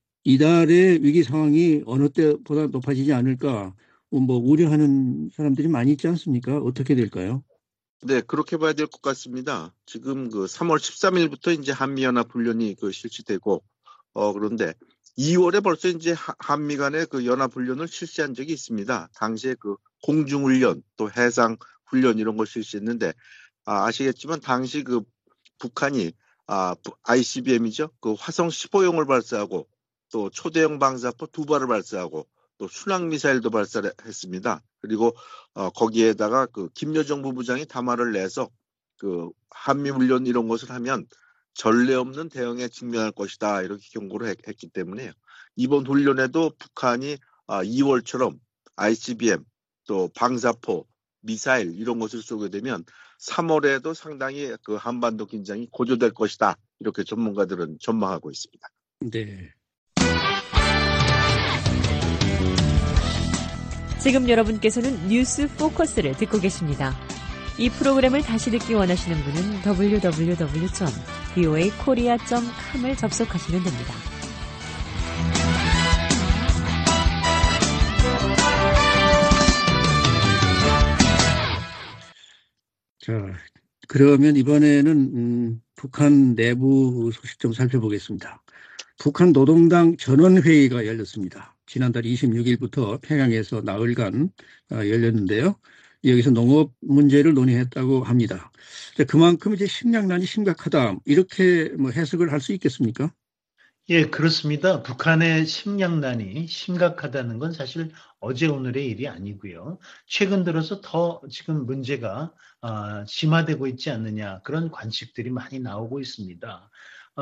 S3: 이달의 위기 상황이 어느 때보다 높아지지 않을까 뭐 우려하는 사람들이 많이 있지 않습니까? 어떻게 될까요?
S5: 네, 그렇게 봐야 될 것 같습니다. 지금 그 3월 13일부터 이제 한미연합훈련이 실시되고, 그런데 2월에 벌써 이제 한미 간의 그 연합훈련을 실시한 적이 있습니다. 당시에 그 공중훈련, 또 해상훈련 이런 걸 실시했는데, 아시겠지만 당시 그 북한이, ICBM이죠. 그 화성 15형을 발사하고, 또 초대형 방사포 2발을 발사하고, 또 순항미사일도 발사를 했습니다. 그리고 거기에다가 그 김여정 부부장이 담화를 내서 그 한미훈련 이런 것을 하면 전례 없는 대응에 직면할 것이다 이렇게 경고를 했기 때문에요. 이번 훈련에도 북한이 2월처럼 ICBM 또 방사포, 미사일 이런 것을 쏘게 되면 3월에도 상당히 그 한반도 긴장이 고조될 것이다 이렇게 전문가들은 전망하고 있습니다.
S3: 네.
S2: 지금 여러분께서는 뉴스 포커스를 듣고 계십니다. 이 프로그램을 다시 듣기 원하시는 분은 www.voakorea.com을 접속하시면 됩니다.
S3: 자, 그러면 이번에는 북한 내부 소식 좀 살펴보겠습니다. 북한 노동당 전원회의가 열렸습니다. 지난달 26일부터 평양에서 나흘간 열렸는데요. 여기서 농업 문제를 논의했다고 합니다. 그만큼 이제 식량난이 심각하다 이렇게 뭐 해석을 할 수 있겠습니까?
S4: 예, 그렇습니다. 북한의 식량난이 심각하다는 건 사실 어제 오늘의 일이 아니고요. 최근 들어서 더 지금 문제가 심화되고 있지 않느냐 그런 관측들이 많이 나오고 있습니다.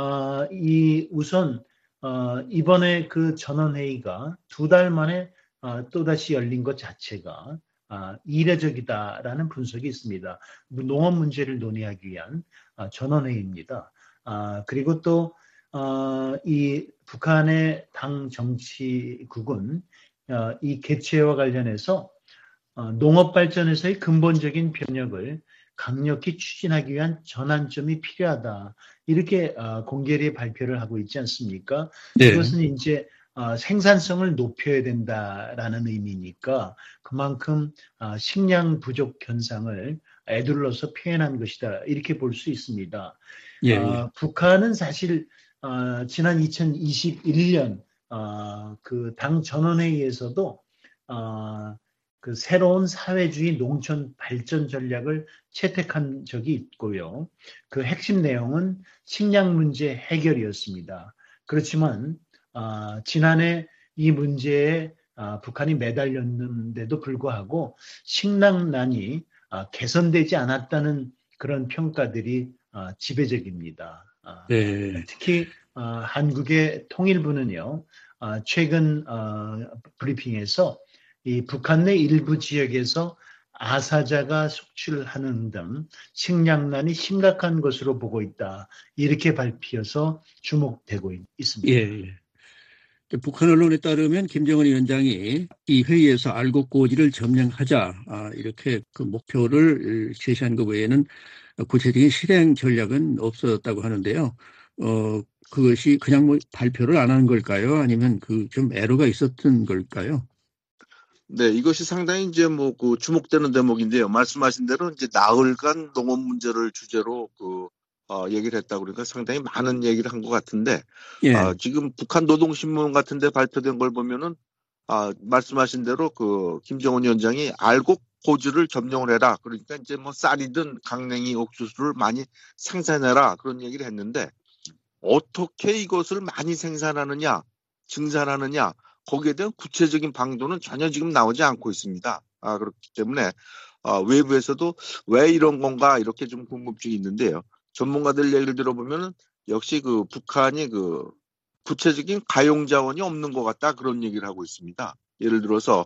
S4: 우선 이번에 그 전원회의가 2달 만에 또다시 열린 것 자체가 이례적이다라는 분석이 있습니다. 농업 문제를 논의하기 위한 전원회의입니다. 그리고 또 이 북한의 당 정치국은 이 개최와 관련해서 농업 발전에서의 근본적인 변혁을 강력히 추진하기 위한 전환점이 필요하다. 이렇게 공개리 발표를 하고 있지 않습니까?
S3: 네.
S4: 이것은 이제 생산성을 높여야 된다라는 의미니까 그만큼 식량 부족 현상을 에둘러서 표현한 것이다. 이렇게 볼 수 있습니다.
S3: 예.
S4: 북한은 사실 지난 2021년 그 당 전원회의에서도 그 새로운 사회주의 농촌 발전 전략을 채택한 적이 있고요. 그 핵심 내용은 식량 문제 해결이었습니다. 그렇지만 지난해 이 문제에 북한이 매달렸는데도 불구하고 식량난이 개선되지 않았다는 그런 평가들이 지배적입니다.
S3: 네.
S4: 특히 한국의 통일부는요. 최근 브리핑에서 이 북한 내 일부 지역에서 아사자가 속출하는 등 식량난이 심각한 것으로 보고 있다. 이렇게 밝혀서 주목되고 있습니다.
S3: 예. 북한 언론에 따르면 김정은 위원장이 이 회의에서 알곡고지를 점령하자 이렇게 그 목표를 제시한 것 외에는 구체적인 실행 전략은 없었다고 하는데요. 그것이 그냥 뭐 발표를 안 한 걸까요? 아니면 그 좀 애로가 있었던 걸까요?
S5: 네, 이것이 상당히 이제 뭐 그 주목되는 대목인데요. 말씀하신 대로 이제 나흘간 농업 문제를 주제로 얘기를 했다고 그러니까 상당히 많은 얘기를 한 것 같은데,
S3: 예.
S5: 지금 북한 노동신문 같은 데 발표된 걸 보면은, 말씀하신 대로 김정은 위원장이 알곡고지를 점령을 해라. 그러니까 이제 뭐 쌀이든 강냉이 옥수수를 많이 생산해라. 그런 얘기를 했는데, 어떻게 이것을 많이 생산하느냐, 증산하느냐, 거기에 대한 구체적인 방도는 전혀 지금 나오지 않고 있습니다. 그렇기 때문에 외부에서도 왜 이런 건가 이렇게 좀 궁금증이 있는데요. 전문가들 얘기를 들어보면 역시 북한이 구체적인 가용 자원이 없는 것 같다 그런 얘기를 하고 있습니다. 예를 들어서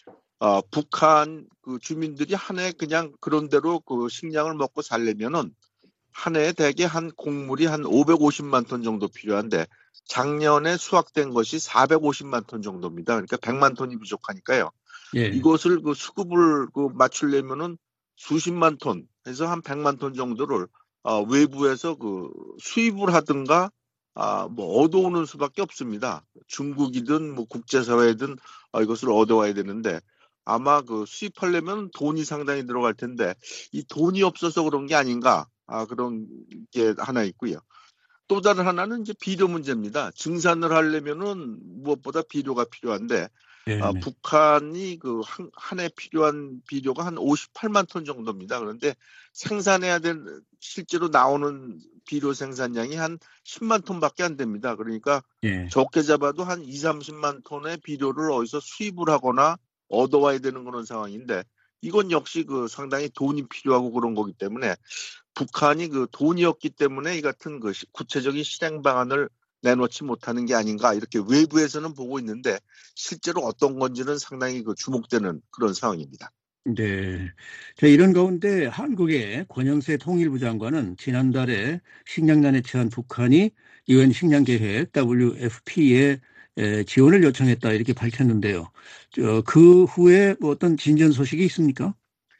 S5: 북한 주민들이 한 해 그냥 그런 대로 식량을 먹고 살려면은 한 해에 대개 한 곡물이 한 550만 톤 정도 필요한데 작년에 수확된 것이 450만 톤 정도입니다. 그러니까 100만 톤이 부족하니까요.
S3: 예.
S5: 이것을 수급을 맞추려면은 수십만 톤 해서 한 100만 톤 정도를 외부에서 수입을 하든가 뭐 얻어오는 수밖에 없습니다. 중국이든 뭐 국제사회든 이것을 얻어와야 되는데 아마 수입하려면 돈이 상당히 들어갈 텐데 이 돈이 없어서 그런 게 아닌가 그런 게 하나 있고요. 또 다른 하나는 이제 비료 문제입니다. 증산을 하려면은 무엇보다 비료가 필요한데
S3: 네.
S5: 북한이 한 해 필요한 비료가 한 58만 톤 정도입니다. 그런데 생산해야 될 실제로 나오는 비료 생산량이 한 10만 톤밖에 안 됩니다. 그러니까
S3: 예.
S5: 적게 잡아도 한 2, 30만 톤의 비료를 어디서 수입을 하거나 얻어와야 되는 그런 상황인데 이건 역시 상당히 돈이 필요하고 그런 거기 때문에 북한이 돈이 없기 때문에 이 같은 구체적인 실행 방안을 내놓지 못하는 게 아닌가 이렇게 외부에서는 보고 있는데 실제로 어떤 건지는 상당히 주목되는 그런 상황입니다.
S3: 네. 자, 이런 가운데 한국의 권영세 통일부 장관은 지난달에 식량난에 처한 북한이 UN 식량계획 WFP에 지원을 요청했다 이렇게 밝혔는데요. 그 후에 뭐 어떤 진전 소식이 있습니까?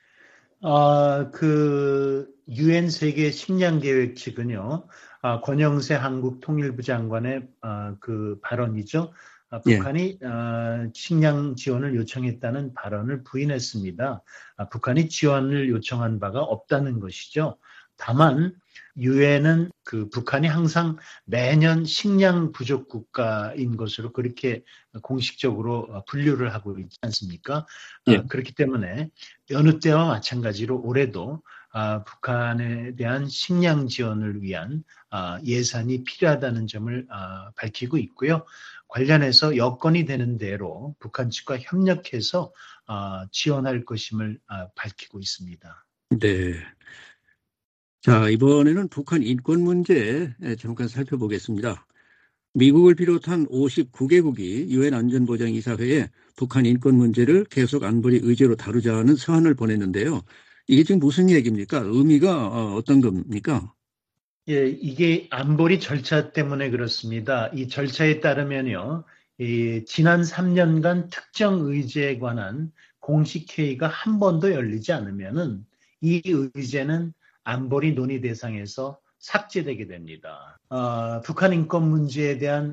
S4: UN 세계 식량 계획 측은요, 권영세 한국 통일부 장관의 그 발언이죠. 북한이 식량 지원을 요청했다는 발언을 부인했습니다. 북한이 지원을 요청한 바가 없다는 것이죠. 다만 유엔은 북한이 항상 매년 식량 부족 국가인 것으로 그렇게 공식적으로 분류를 하고 있지 않습니까?
S3: 예.
S4: 그렇기 때문에 여느 때와 마찬가지로 올해도 북한에 대한 식량 지원을 위한 예산이 필요하다는 점을 밝히고 있고요. 관련해서 여건이 되는 대로 북한 측과 협력해서 지원할 것임을 밝히고 있습니다.
S3: 네. 자, 이번에는 북한 인권 문제 잠깐 살펴보겠습니다. 미국을 비롯한 59개국이 유엔 안전보장이사회에 북한 인권 문제를 계속 안보리 의제로 다루자는 서한을 보냈는데요. 이게 지금 무슨 얘기입니까? 의미가 어떤 겁니까?
S4: 예, 이게 안보리 절차 때문에 그렇습니다. 이 절차에 따르면요, 지난 3년간 특정 의제에 관한 공식 회의가 한 번도 열리지 않으면은 이 의제는 안보리 논의 대상에서 삭제되게 됩니다. 북한 인권 문제에 대한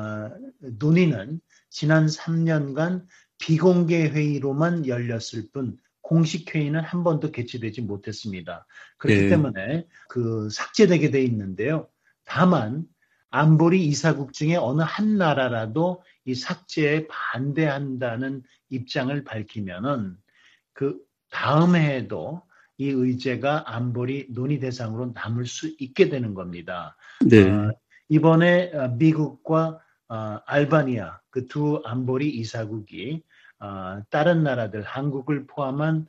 S4: 논의는 지난 3년간 비공개 회의로만 열렸을 뿐 공식 회의는 한 번도 개최되지 못했습니다. 그렇기 때문에 삭제되게 돼 있는데요. 다만 안보리 이사국 중에 어느 한 나라라도 이 삭제에 반대한다는 입장을 밝히면은 다음 해에도 이 의제가 안보리 논의 대상으로 남을 수 있게 되는 겁니다.
S3: 네.
S4: 이번에 미국과 알바니아 그 두 안보리 이사국이 다른 나라들 한국을 포함한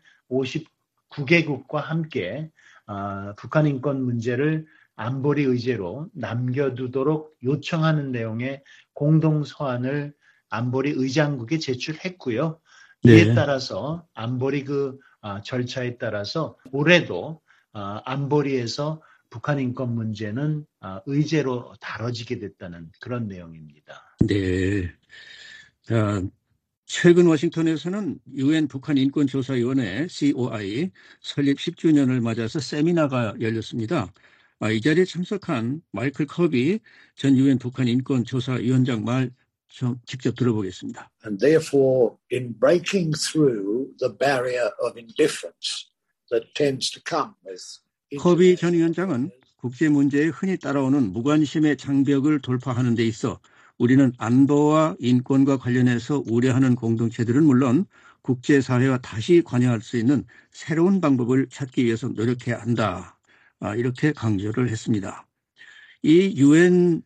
S4: 59개국과 함께 북한 인권 문제를 안보리 의제로 남겨두도록 요청하는 내용의 공동 서한을 안보리 의장국에 제출했고요. 이에 따라서 안보리 절차에 따라서 올해도 안보리에서 북한 인권 문제는 의제로 다뤄지게 됐다는 그런 내용입니다.
S3: 네. 자, 최근 워싱턴에서는 UN 북한인권조사위원회 COI 설립 10주년을 맞아서 세미나가 열렸습니다. 이 자리에 참석한 마이클 커비 전 UN 북한인권조사위원장 말 좀 직접 들어보겠습니다.
S8: And therefore, in breaking through the barrier of indifference that tends to come with
S3: 커비 전 위원장은 국제 문제에 흔히 따라오는 무관심의 장벽을 돌파하는 데 있어 우리는 안보와 인권과 관련해서 우려하는 공동체들은 물론 국제사회와 다시 관여할 수 있는 새로운 방법을 찾기 위해서 노력해야 한다. 이렇게 강조를 했습니다. 이 UN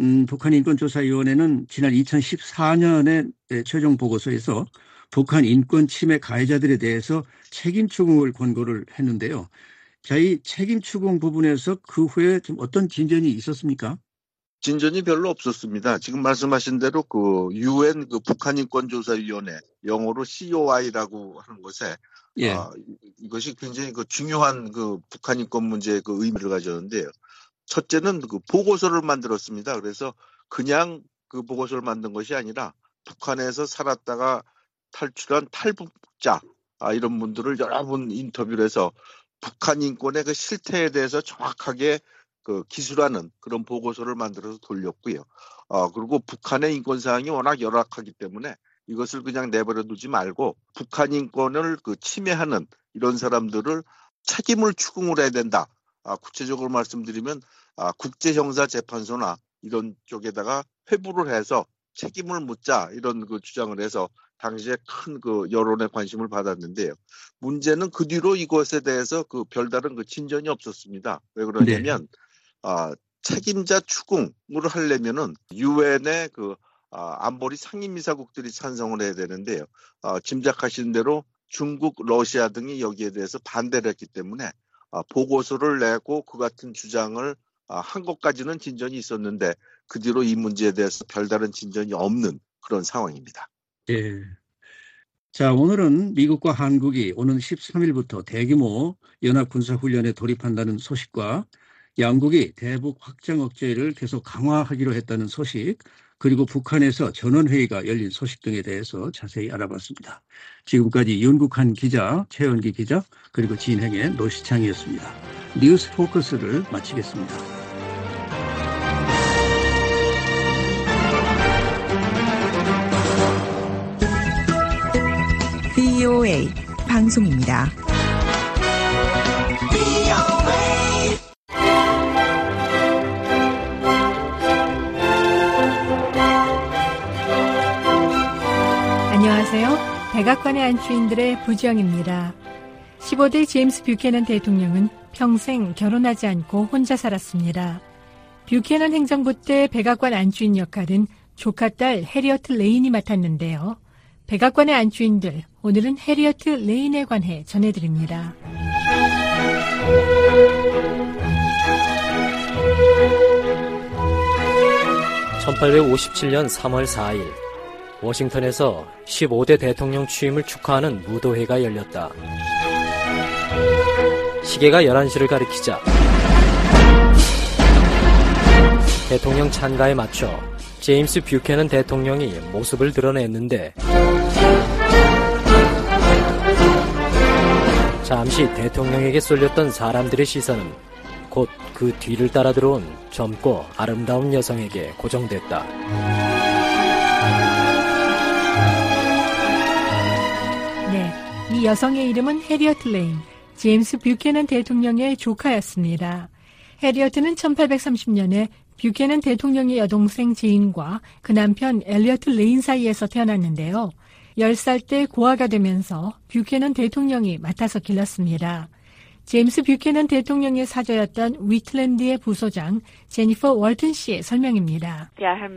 S3: 북한인권조사위원회는 지난 2014년에 최종 보고서에서 북한 인권 침해 가해자들에 대해서 책임 추궁을 권고를 했는데요. 자, 이 책임 추궁 부분에서 그 후에 좀 어떤 진전이 있었습니까?
S5: 진전이 별로 없었습니다. 지금 말씀하신 대로 그 UN 그 북한인권조사위원회 영어로 COI라고 하는 것에
S3: 예.
S5: 이것이 굉장히 그 중요한 그 북한인권 문제의 그 의미를 가졌는데요. 첫째는 그 보고서를 만들었습니다. 그래서 그냥 그 보고서를 만든 것이 아니라 북한에서 살았다가 탈출한 탈북자 이런 분들을 여러 번 인터뷰를 해서 북한 인권의 그 실태에 대해서 정확하게 그 기술하는 그런 보고서를 만들어서 돌렸고요. 그리고 북한의 인권 사항이 워낙 열악하기 때문에 이것을 그냥 내버려 두지 말고 북한 인권을 그 침해하는 이런 사람들을 책임을 추궁을 해야 된다. 구체적으로 말씀드리면 국제형사재판소나 이런 쪽에다가 회부를 해서 책임을 묻자 이런 그 주장을 해서 당시에 큰 그 여론의 관심을 받았는데요. 문제는 그 뒤로 이것에 대해서 그 별다른 그 진전이 없었습니다. 왜 그러냐면 책임자 추궁을 하려면은 유엔의 그 안보리 상임이사국들이 찬성을 해야 되는데요. 짐작하신 대로 중국, 러시아 등이 여기에 대해서 반대를 했기 때문에 보고서를 내고 그 같은 주장을 한 것까지는 진전이 있었는데 그 뒤로 이 문제에 대해서 별다른 진전이 없는 그런 상황입니다.
S3: 예. 자, 오늘은 미국과 한국이 오는 13일부터 대규모 연합군사훈련에 돌입한다는 소식과 양국이 대북 확장 억제를 계속 강화하기로 했다는 소식, 그리고 북한에서 전원회의가 열린 소식 등에 대해서 자세히 알아봤습니다. 지금까지 윤국한 기자, 최연기 기자, 그리고 진행의 노시창이었습니다. 뉴스 포커스를 마치겠습니다.
S9: VOA 방송입니다.
S10: 안녕하세요. 백악관의 안주인들의 부지영입니다. 15대 제임스 뷰캐넌 대통령은 평생 결혼하지 않고 혼자 살았습니다. 뷰캐넌 행정부 때 백악관 안주인 역할은 조카딸 해리어트 레인이 맡았는데요. 백악관의 안주인들, 오늘은 해리어트 레인에 관해 전해드립니다.
S11: 1857년 3월 4일 워싱턴에서 15대 대통령 취임을 축하하는 무도회가 열렸다. 시계가 11시를 가리키자 대통령 찬가에 맞춰 제임스 뷰캐넌 대통령이 모습을 드러냈는데 잠시 대통령에게 쏠렸던 사람들의 시선은 곧 그 뒤를 따라 들어온 젊고 아름다운 여성에게 고정됐다.
S10: 네, 이 여성의 이름은 해리어트 레인, 제임스 뷰캐넌 대통령의 조카였습니다. 해리어트는 1830년에 뷰캐넌 대통령의 여동생 제인과 그 남편 엘리어트 레인 사이에서 태어났는데요. 10살 때 고아가 되면서 뷰캐넌 대통령이 맡아서 길렀습니다. 제임스 뷰캐넌 대통령의 사저였던 위틀랜드의 부소장 제니퍼 월튼 씨의 설명입니다.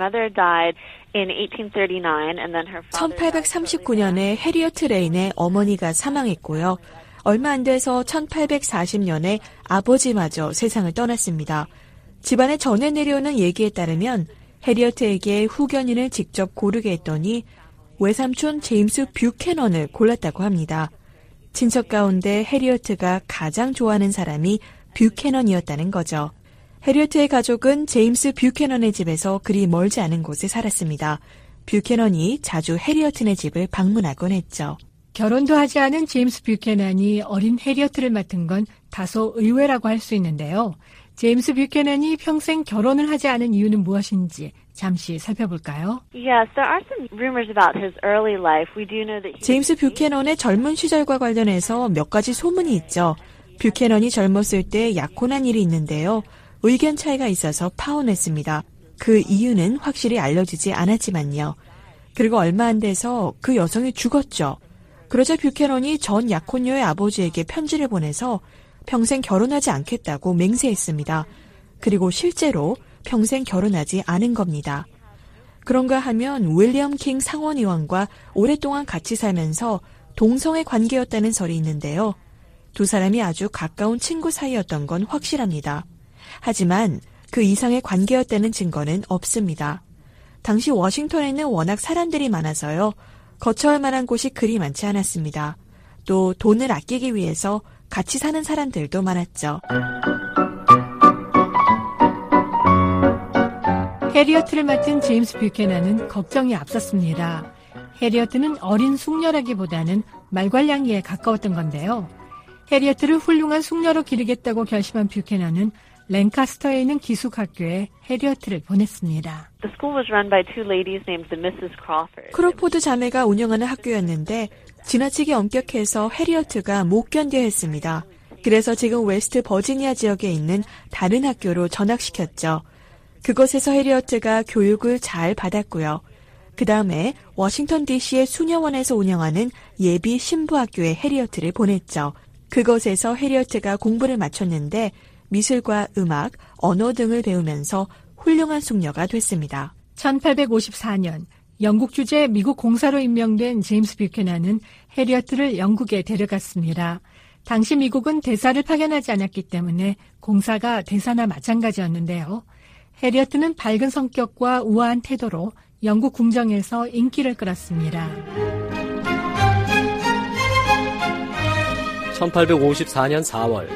S12: 1839년에 해리어트 레인의 어머니가 사망했고요. 얼마 안 돼서 1840년에 아버지마저 세상을 떠났습니다. 집안에 전해 내려오는 얘기에 따르면 해리어트에게 후견인을 직접 고르게 했더니 외삼촌 제임스 뷰캐넌을 골랐다고 합니다. 친척 가운데 해리어트가 가장 좋아하는 사람이 뷰캐넌이었다는 거죠. 해리어트의 가족은 제임스 뷰캐넌의 집에서 그리 멀지 않은 곳에 살았습니다. 뷰캐넌이 자주 해리어트네 집을 방문하곤 했죠.
S10: 결혼도 하지 않은 제임스 뷰캐넌이 어린 해리어트를 맡은 건 다소 의외라고 할 수 있는데요. 제임스 뷰캐넌이 평생 결혼을 하지 않은 이유는 무엇인지 잠시 살펴볼까요?
S13: Yes, there are some rumors about his early life. We do know that
S12: 제임스 뷰캐넌의 젊은 시절과 관련해서 몇 가지 소문이 있죠. 뷰캐넌이 젊었을 때 약혼한 일이 있는데요. 의견 차이가 있어서 파혼했습니다. 그 이유는 확실히 알려지지 않았지만요. 그리고 얼마 안 돼서 그 여성이 죽었죠. 그러자 뷰캐넌이 전 약혼녀의 아버지에게 편지를 보내서 평생 결혼하지 않겠다고 맹세했습니다. 그리고 실제로 평생 결혼하지 않은 겁니다. 그런가 하면 윌리엄 킹 상원의원과 오랫동안 같이 살면서 동성애 관계였다는 설이 있는데요. 두 사람이 아주 가까운 친구 사이였던 건 확실합니다. 하지만 그 이상의 관계였다는 증거는 없습니다. 당시 워싱턴에는 워낙 사람들이 많아서요. 거처할 만한 곳이 그리 많지 않았습니다. 또 돈을 아끼기 위해서 같이 사는 사람들도 많았죠.
S10: 해리어트를 맡은 제임스 뷰캐넌은 걱정이 앞섰습니다. 해리어트는 어린 숙녀라기보다는 말괄량이에 가까웠던 건데요. 해리어트를 훌륭한 숙녀로 기르겠다고 결심한 뷰캐넌은 랭카스터에 있는 기숙학교에 해리어트를 보냈습니다.
S13: The school was run by two ladies named the Mrs. Crawford.
S12: 크로포드 자매가 운영하는 학교였는데 지나치게 엄격해서 해리어트가 못 견뎌 했습니다. 그래서 지금 웨스트 버지니아 지역에 있는 다른 학교로 전학시켰죠. 그곳에서 해리어트가 교육을 잘 받았고요. 그 다음에 워싱턴 DC의 수녀원에서 운영하는 예비 신부학교에 해리어트를 보냈죠. 그곳에서 해리어트가 공부를 마쳤는데 미술과 음악, 언어 등을 배우면서 훌륭한 숙녀가 됐습니다.
S10: 1854년 영국 주재 미국 공사로 임명된 제임스 뷰캐넌은 해리어트를 영국에 데려갔습니다. 당시 미국은 대사를 파견하지 않았기 때문에 공사가 대사나 마찬가지였는데요. 해리어트는 밝은 성격과 우아한 태도로 영국 궁정에서 인기를 끌었습니다.
S11: 1854년 4월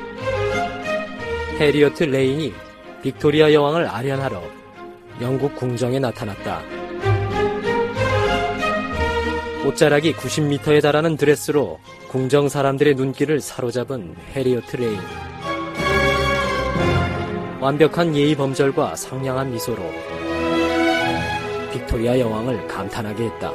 S11: 해리어트 레인이 빅토리아 여왕을 아련하러 영국 궁정에 나타났다. 옷자락이 90m에 달하는 드레스로 궁정 사람들의 눈길을 사로잡은 해리어트 레인. 완벽한 예의 범절과 상냥한 미소로 빅토리아 여왕을 감탄하게 했다.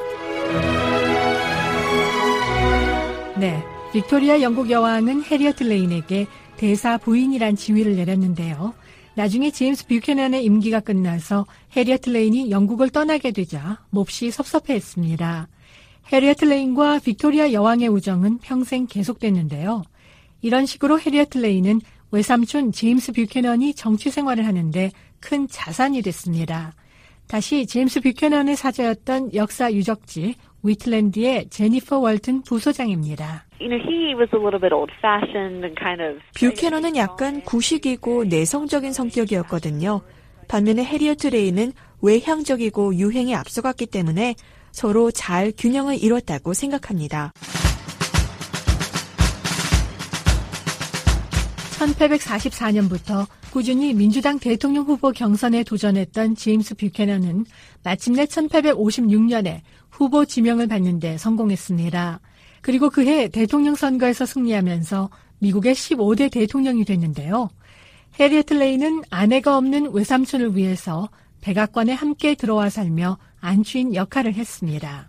S10: 네, 빅토리아 영국 여왕은 해리어트 레인에게 대사 부인이란 지위를 내렸는데요. 나중에 제임스 뷰캐넌의 임기가 끝나서 해리어트 레인이 영국을 떠나게 되자 몹시 섭섭해했습니다. 해리어트 레인과 빅토리아 여왕의 우정은 평생 계속됐는데요. 이런 식으로 해리어트 레인은 외삼촌 제임스 뷰캐넌이 정치 생활을 하는데 큰 자산이 됐습니다. 다시 제임스 뷰캐넌의 사저였던 역사 유적지 위틀랜드의 제니퍼 월튼 부소장입니다.
S12: 뷰캐넌은 약간 구식이고 내성적인 성격이었거든요. 반면에 해리어트 레인은 외향적이고 유행에 앞서갔기 때문에 서로 잘 균형을 이뤘다고 생각합니다.
S10: 1844년부터 꾸준히 민주당 대통령 후보 경선에 도전했던 제임스 뷰캐넌은 마침내 1856년에 후보 지명을 받는 데 성공했습니다. 그리고 그해 대통령 선거에서 승리하면서 미국의 15대 대통령이 됐는데요. 해리어트 레인은 아내가 없는 외삼촌을 위해서 백악관에 함께 들어와 살며 안주인 역할을 했습니다.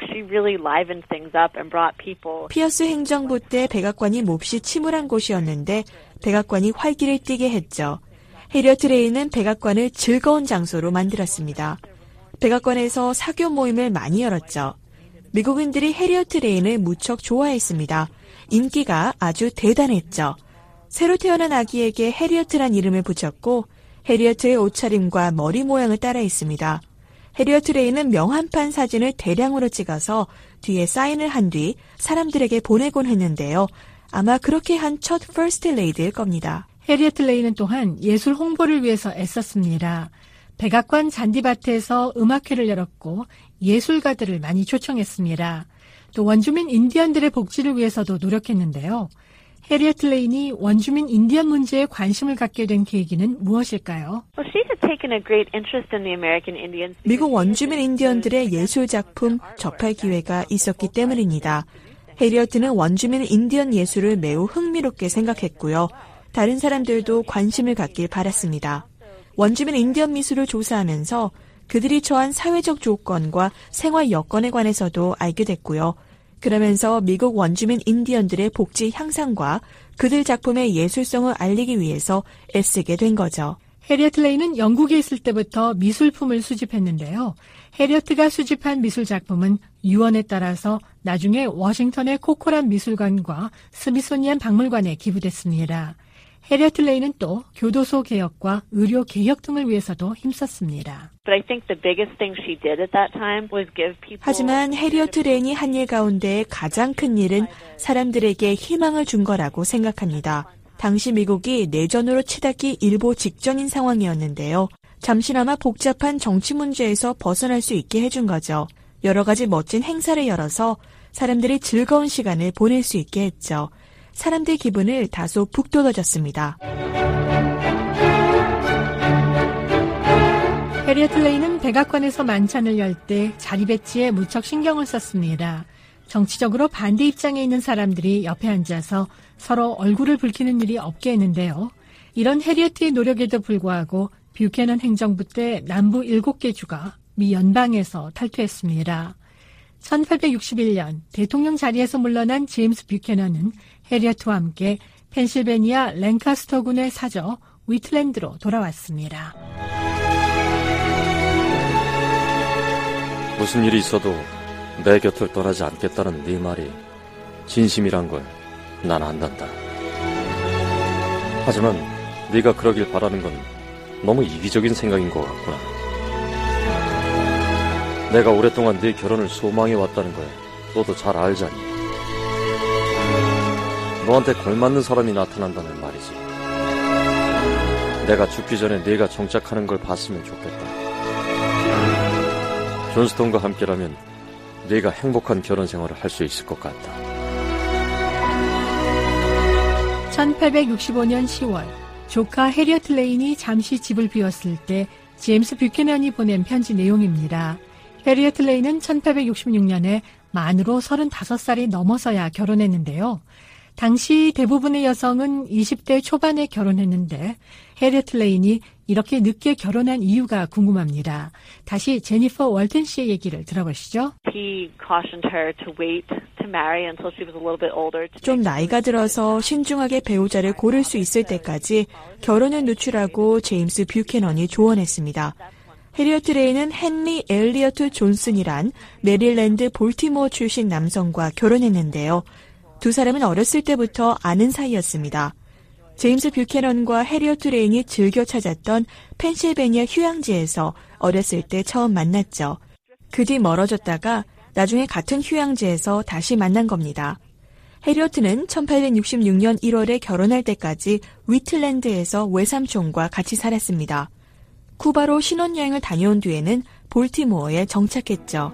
S12: 피어스 행정부 때 백악관이 몹시 침울한 곳이었는데 백악관이 활기를 띠게 했죠. 해리어트 레인은 백악관을 즐거운 장소로 만들었습니다. 백악관에서 사교 모임을 많이 열었죠. 미국인들이 해리어트 레인을 무척 좋아했습니다. 인기가 아주 대단했죠. 새로 태어난 아기에게 해리어트란 이름을 붙였고 해리어트의 옷차림과 머리 모양을 따라했습니다. 해리어트 레인은 명함판 사진을 대량으로 찍어서 뒤에 사인을 한 뒤 사람들에게 보내곤 했는데요. 아마 그렇게 한 첫 퍼스트 레이디일 겁니다.
S10: 해리어트 레인은 또한 예술 홍보를 위해서 애썼습니다. 백악관 잔디밭에서 음악회를 열었고 예술가들을 많이 초청했습니다. 또 원주민 인디언들의 복지를 위해서도 노력했는데요. 해리어트 레인이 원주민 인디언 문제에 관심을 갖게 된 계기는 무엇일까요?
S12: 미국 원주민 인디언들의 예술 작품 접할 기회가 있었기 때문입니다. 해리어트는 원주민 인디언 예술을 매우 흥미롭게 생각했고요. 다른 사람들도 관심을 갖길 바랐습니다. 원주민 인디언 미술을 조사하면서 그들이 처한 사회적 조건과 생활 여건에 관해서도 알게 됐고요. 그러면서 미국 원주민 인디언들의 복지 향상과 그들 작품의 예술성을 알리기 위해서 애쓰게 된 거죠.
S10: 해리어트 레인은 영국에 있을 때부터 미술품을 수집했는데요. 해리어트가 수집한 미술 작품은 유언에 따라서 나중에 워싱턴의 코코란 미술관과 스미소니안 박물관에 기부됐습니다. 해리어트 레인은 또 교도소 개혁과 의료 개혁 등을 위해서도 힘썼습니다.
S12: 하지만 해리어트 레인이 한 일 가운데 가장 큰 일은 사람들에게 희망을 준 거라고 생각합니다. 당시 미국이 내전으로 치닫기 일보 직전인 상황이었는데요. 잠시나마 복잡한 정치 문제에서 벗어날 수 있게 해준 거죠. 여러 가지 멋진 행사를 열어서 사람들이 즐거운 시간을 보낼 수 있게 했죠. 사람들 기분을 다소 북돋아줬습니다.
S10: 해리어트 레인은 백악관에서 만찬을 열 때 자리 배치에 무척 신경을 썼습니다. 정치적으로 반대 입장에 있는 사람들이 옆에 앉아서 서로 얼굴을 붉히는 일이 없게 했는데요. 이런 해리어트의 노력에도 불구하고 뷰캐넌 행정부 때 남부 7개 주가 미 연방에서 탈퇴했습니다. 1861년 대통령 자리에서 물러난 제임스 뷰캐넌은 해리어트와 함께 펜실베니아 랭카스터군의 사저 위틀랜드로 돌아왔습니다.
S14: 무슨 일이 있어도 내 곁을 떠나지 않겠다는 네 말이 진심이란 걸 난 안단다. 하지만 네가 그러길 바라는 건 너무 이기적인 생각인 것 같구나. 내가 오랫동안 네 결혼을 소망해왔다는 걸 너도 잘 알잖니. 너한테 걸맞는 사람이 나타난다는 말이지. 내가 죽기 전에 네가 정착하는 걸 봤으면 좋겠다. 존스톤과 함께라면 네가 행복한 결혼 생활을 할 수 있을 것 같다.
S10: 1865년 10월 조카 해리어트 레인이 잠시 집을 비웠을 때 제임스 뷰캐넌이 보낸 편지 내용입니다. 해리어트 레인은 1866년에 만으로 35살이 넘어서야 결혼했는데요. 당시 대부분의 여성은 20대 초반에 결혼했는데 해리어트 레인이 이렇게 늦게 결혼한 이유가 궁금합니다. 다시 제니퍼 월튼 씨의 얘기를 들어보시죠.
S12: 좀 나이가 들어서 신중하게 배우자를 고를 수 있을 때까지 결혼을 늦추라고 제임스 뷰캐넌이 조언했습니다. 해리어트 레인은 헨리 엘리어트 존슨이란 메릴랜드 볼티모어 출신 남성과 결혼했는데요. 두 사람은 어렸을 때부터 아는 사이였습니다. 제임스 뷰캐넌과 해리어트 레인이 즐겨 찾았던 펜실베니아 휴양지에서 어렸을 때 처음 만났죠. 그 뒤 멀어졌다가 나중에 같은 휴양지에서 다시 만난 겁니다. 해리어트는 1866년 1월에 결혼할 때까지 위틀랜드에서 외삼촌과 같이 살았습니다. 쿠바로 신혼여행을 다녀온 뒤에는 볼티모어에 정착했죠.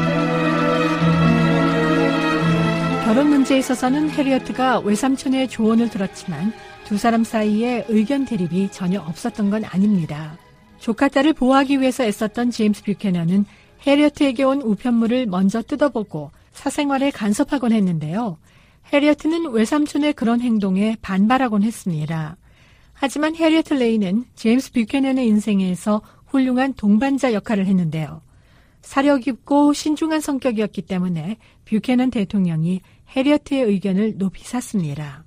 S10: 결혼 문제에 있어서는 해리어트가 외삼촌의 조언을 들었지만 두 사람 사이에 의견 대립이 전혀 없었던 건 아닙니다. 조카 딸을 보호하기 위해서 애썼던 제임스 뷰캐넌은 해리어트에게 온 우편물을 먼저 뜯어보고 사생활에 간섭하곤 했는데요. 해리어트는 외삼촌의 그런 행동에 반발하곤 했습니다. 하지만 해리어트 레인은 제임스 뷰캐넌의 인생에서 훌륭한 동반자 역할을 했는데요. 사려 깊고 신중한 성격이었기 때문에 뷰캐넌 대통령이 해리어트의 의견을 높이 샀습니다.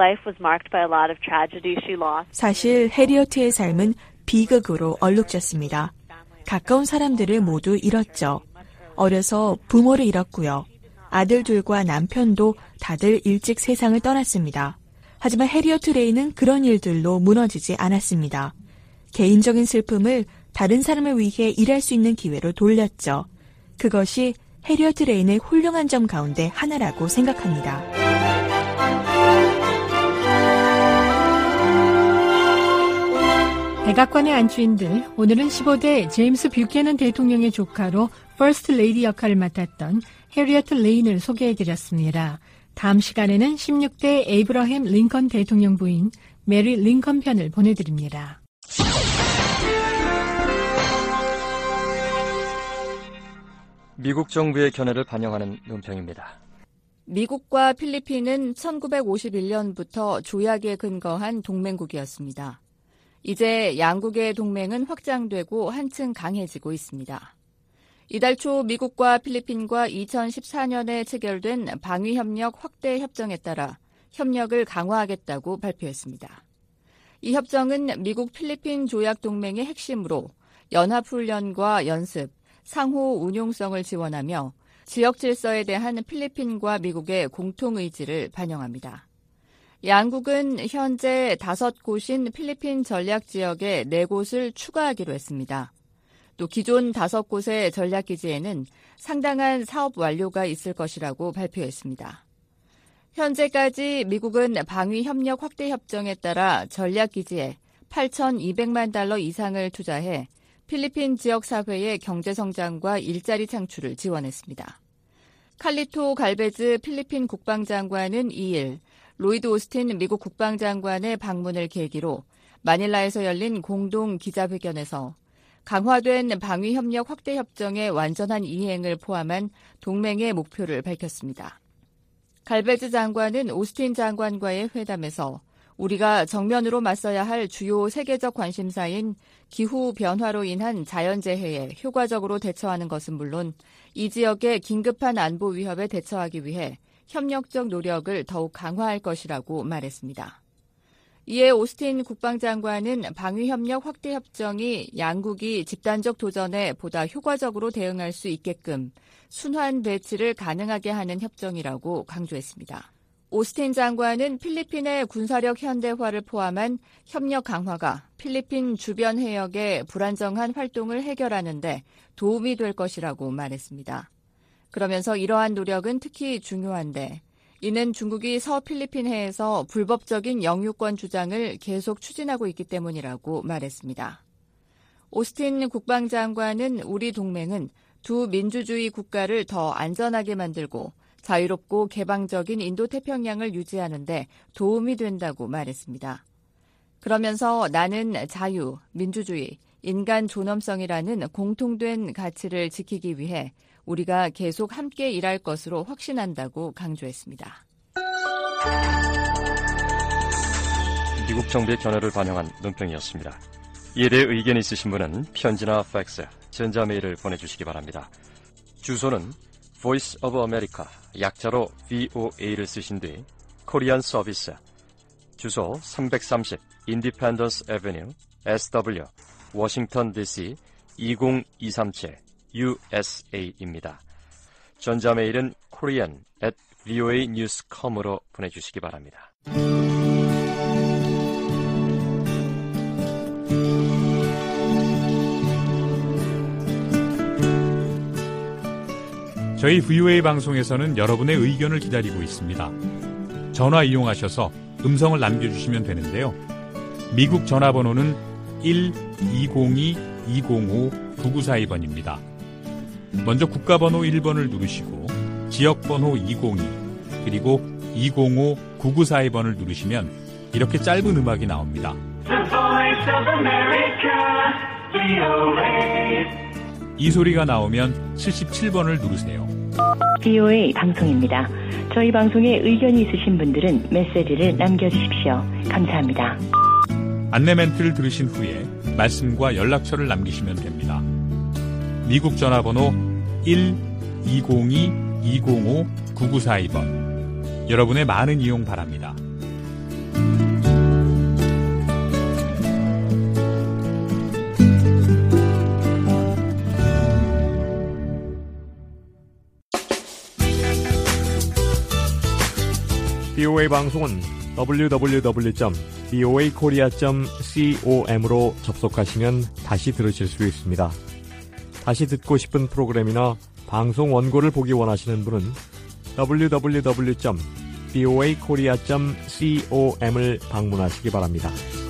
S12: 사실 해리어트의 삶은 비극으로 얼룩졌습니다. 가까운 사람들을 모두 잃었죠. 어려서 부모를 잃었고요. 아들들과 남편도 다들 일찍 세상을 떠났습니다. 하지만 해리어트 레인은 그런 일들로 무너지지 않았습니다. 개인적인 슬픔을 다른 사람을 위해 일할 수 있는 기회로 돌렸죠. 그것이 해리어트 레인의 훌륭한 점 가운데 하나라고 생각합니다.
S10: 백악관의 안주인들, 오늘은 15대 제임스 뷰캐넌 대통령의 조카로 퍼스트 레이디 역할을 맡았던 해리어트 레인을 소개해드렸습니다. 다음 시간에는 16대 에이브러햄 링컨 대통령 부인 메리 링컨 편을 보내드립니다.
S11: 미국 정부의 견해를 반영하는 논평입니다.
S15: 미국과 필리핀은 1951년부터 조약에 근거한 동맹국이었습니다. 이제 양국의 동맹은 확장되고 한층 강해지고 있습니다. 이달 초 미국과 필리핀과 2014년에 체결된 방위협력 확대 협정에 따라 협력을 강화하겠다고 발표했습니다. 이 협정은 미국 필리핀 조약 동맹의 핵심으로 연합훈련과 연습, 상호 운용성을 지원하며 지역 질서에 대한 필리핀과 미국의 공통의지를 반영합니다. 양국은 현재 5곳인 필리핀 전략지역에 4곳을 추가하기로 했습니다. 또 기존 5곳의 전략기지에는 상당한 사업 완료가 있을 것이라고 발표했습니다. 현재까지 미국은 방위협력 확대 협정에 따라 전략기지에 8,200만 달러 이상을 투자해 필리핀 지역사회의 경제성장과 일자리 창출을 지원했습니다. 칼리토 갈베즈 필리핀 국방장관은 2일 로이드 오스틴 미국 국방장관의 방문을 계기로 마닐라에서 열린 공동 기자회견에서 강화된 방위협력 확대 협정의 완전한 이행을 포함한 동맹의 목표를 밝혔습니다. 갈베즈 장관은 오스틴 장관과의 회담에서 우리가 정면으로 맞서야 할 주요 세계적 관심사인 기후변화로 인한 자연재해에 효과적으로 대처하는 것은 물론 이 지역의 긴급한 안보 위협에 대처하기 위해 협력적 노력을 더욱 강화할 것이라고 말했습니다. 이에 오스틴 국방장관은 방위협력 확대 협정이 양국이 집단적 도전에 보다 효과적으로 대응할 수 있게끔 순환 배치를 가능하게 하는 협정이라고 강조했습니다. 오스틴 장관은 필리핀의 군사력 현대화를 포함한 협력 강화가 필리핀 주변 해역의 불안정한 활동을 해결하는 데 도움이 될 것이라고 말했습니다. 그러면서 이러한 노력은 특히 중요한데 이는 중국이 서필리핀 해에서 불법적인 영유권 주장을 계속 추진하고 있기 때문이라고 말했습니다. 오스틴 국방장관은 우리 동맹은 두 민주주의 국가를 더 안전하게 만들고 자유롭고 개방적인 인도태평양을 유지하는 데 도움이 된다고 말했습니다. 그러면서 나는 자유, 민주주의, 인간 존엄성이라는 공통된 가치를 지키기 위해 우리가 계속 함께 일할 것으로 확신한다고 강조했습니다.
S11: 미국 정부의 견해를 반영한 논평이었습니다. 이에 대해 의견이 있으신 분은 편지나 팩스, 전자메일을 보내주시기 바랍니다. 주소는 Voice of America, 약자로 VOA를 쓰신 뒤 코리안 서비스, 주소 330 Independence Avenue, SW, 워싱턴 DC 20237 USA입니다. 전자메일은 korean@voanews.com으로 보내주시기 바랍니다.
S16: 저희 VOA 방송에서는 여러분의 의견을 기다리고 있습니다. 전화 이용하셔서 음성을 남겨주시면 되는데요. 미국 전화번호는 1-202-205-9942번입니다. 먼저 국가번호 1번을 누르시고 지역번호 202 그리고 205-9942번을 누르시면 이렇게 짧은 음악이 나옵니다. 이 소리가 나오면 77번을 누르세요.
S17: VOA 방송입니다. 저희 방송에 의견이 있으신 분들은 메시지를 남겨주십시오. 감사합니다.
S16: 안내 멘트를 들으신 후에 말씀과 연락처를 남기시면 됩니다. 미국 전화번호 1-202-205-9942번. 여러분의 많은 이용 바랍니다.
S18: VOA 방송은 www.voakorea.com으로 접속하시면 다시 들으실 수 있습니다. 다시 듣고 싶은 프로그램이나 방송 원고를 보기 원하시는 분은 www.voakorea.com을 방문하시기 바랍니다.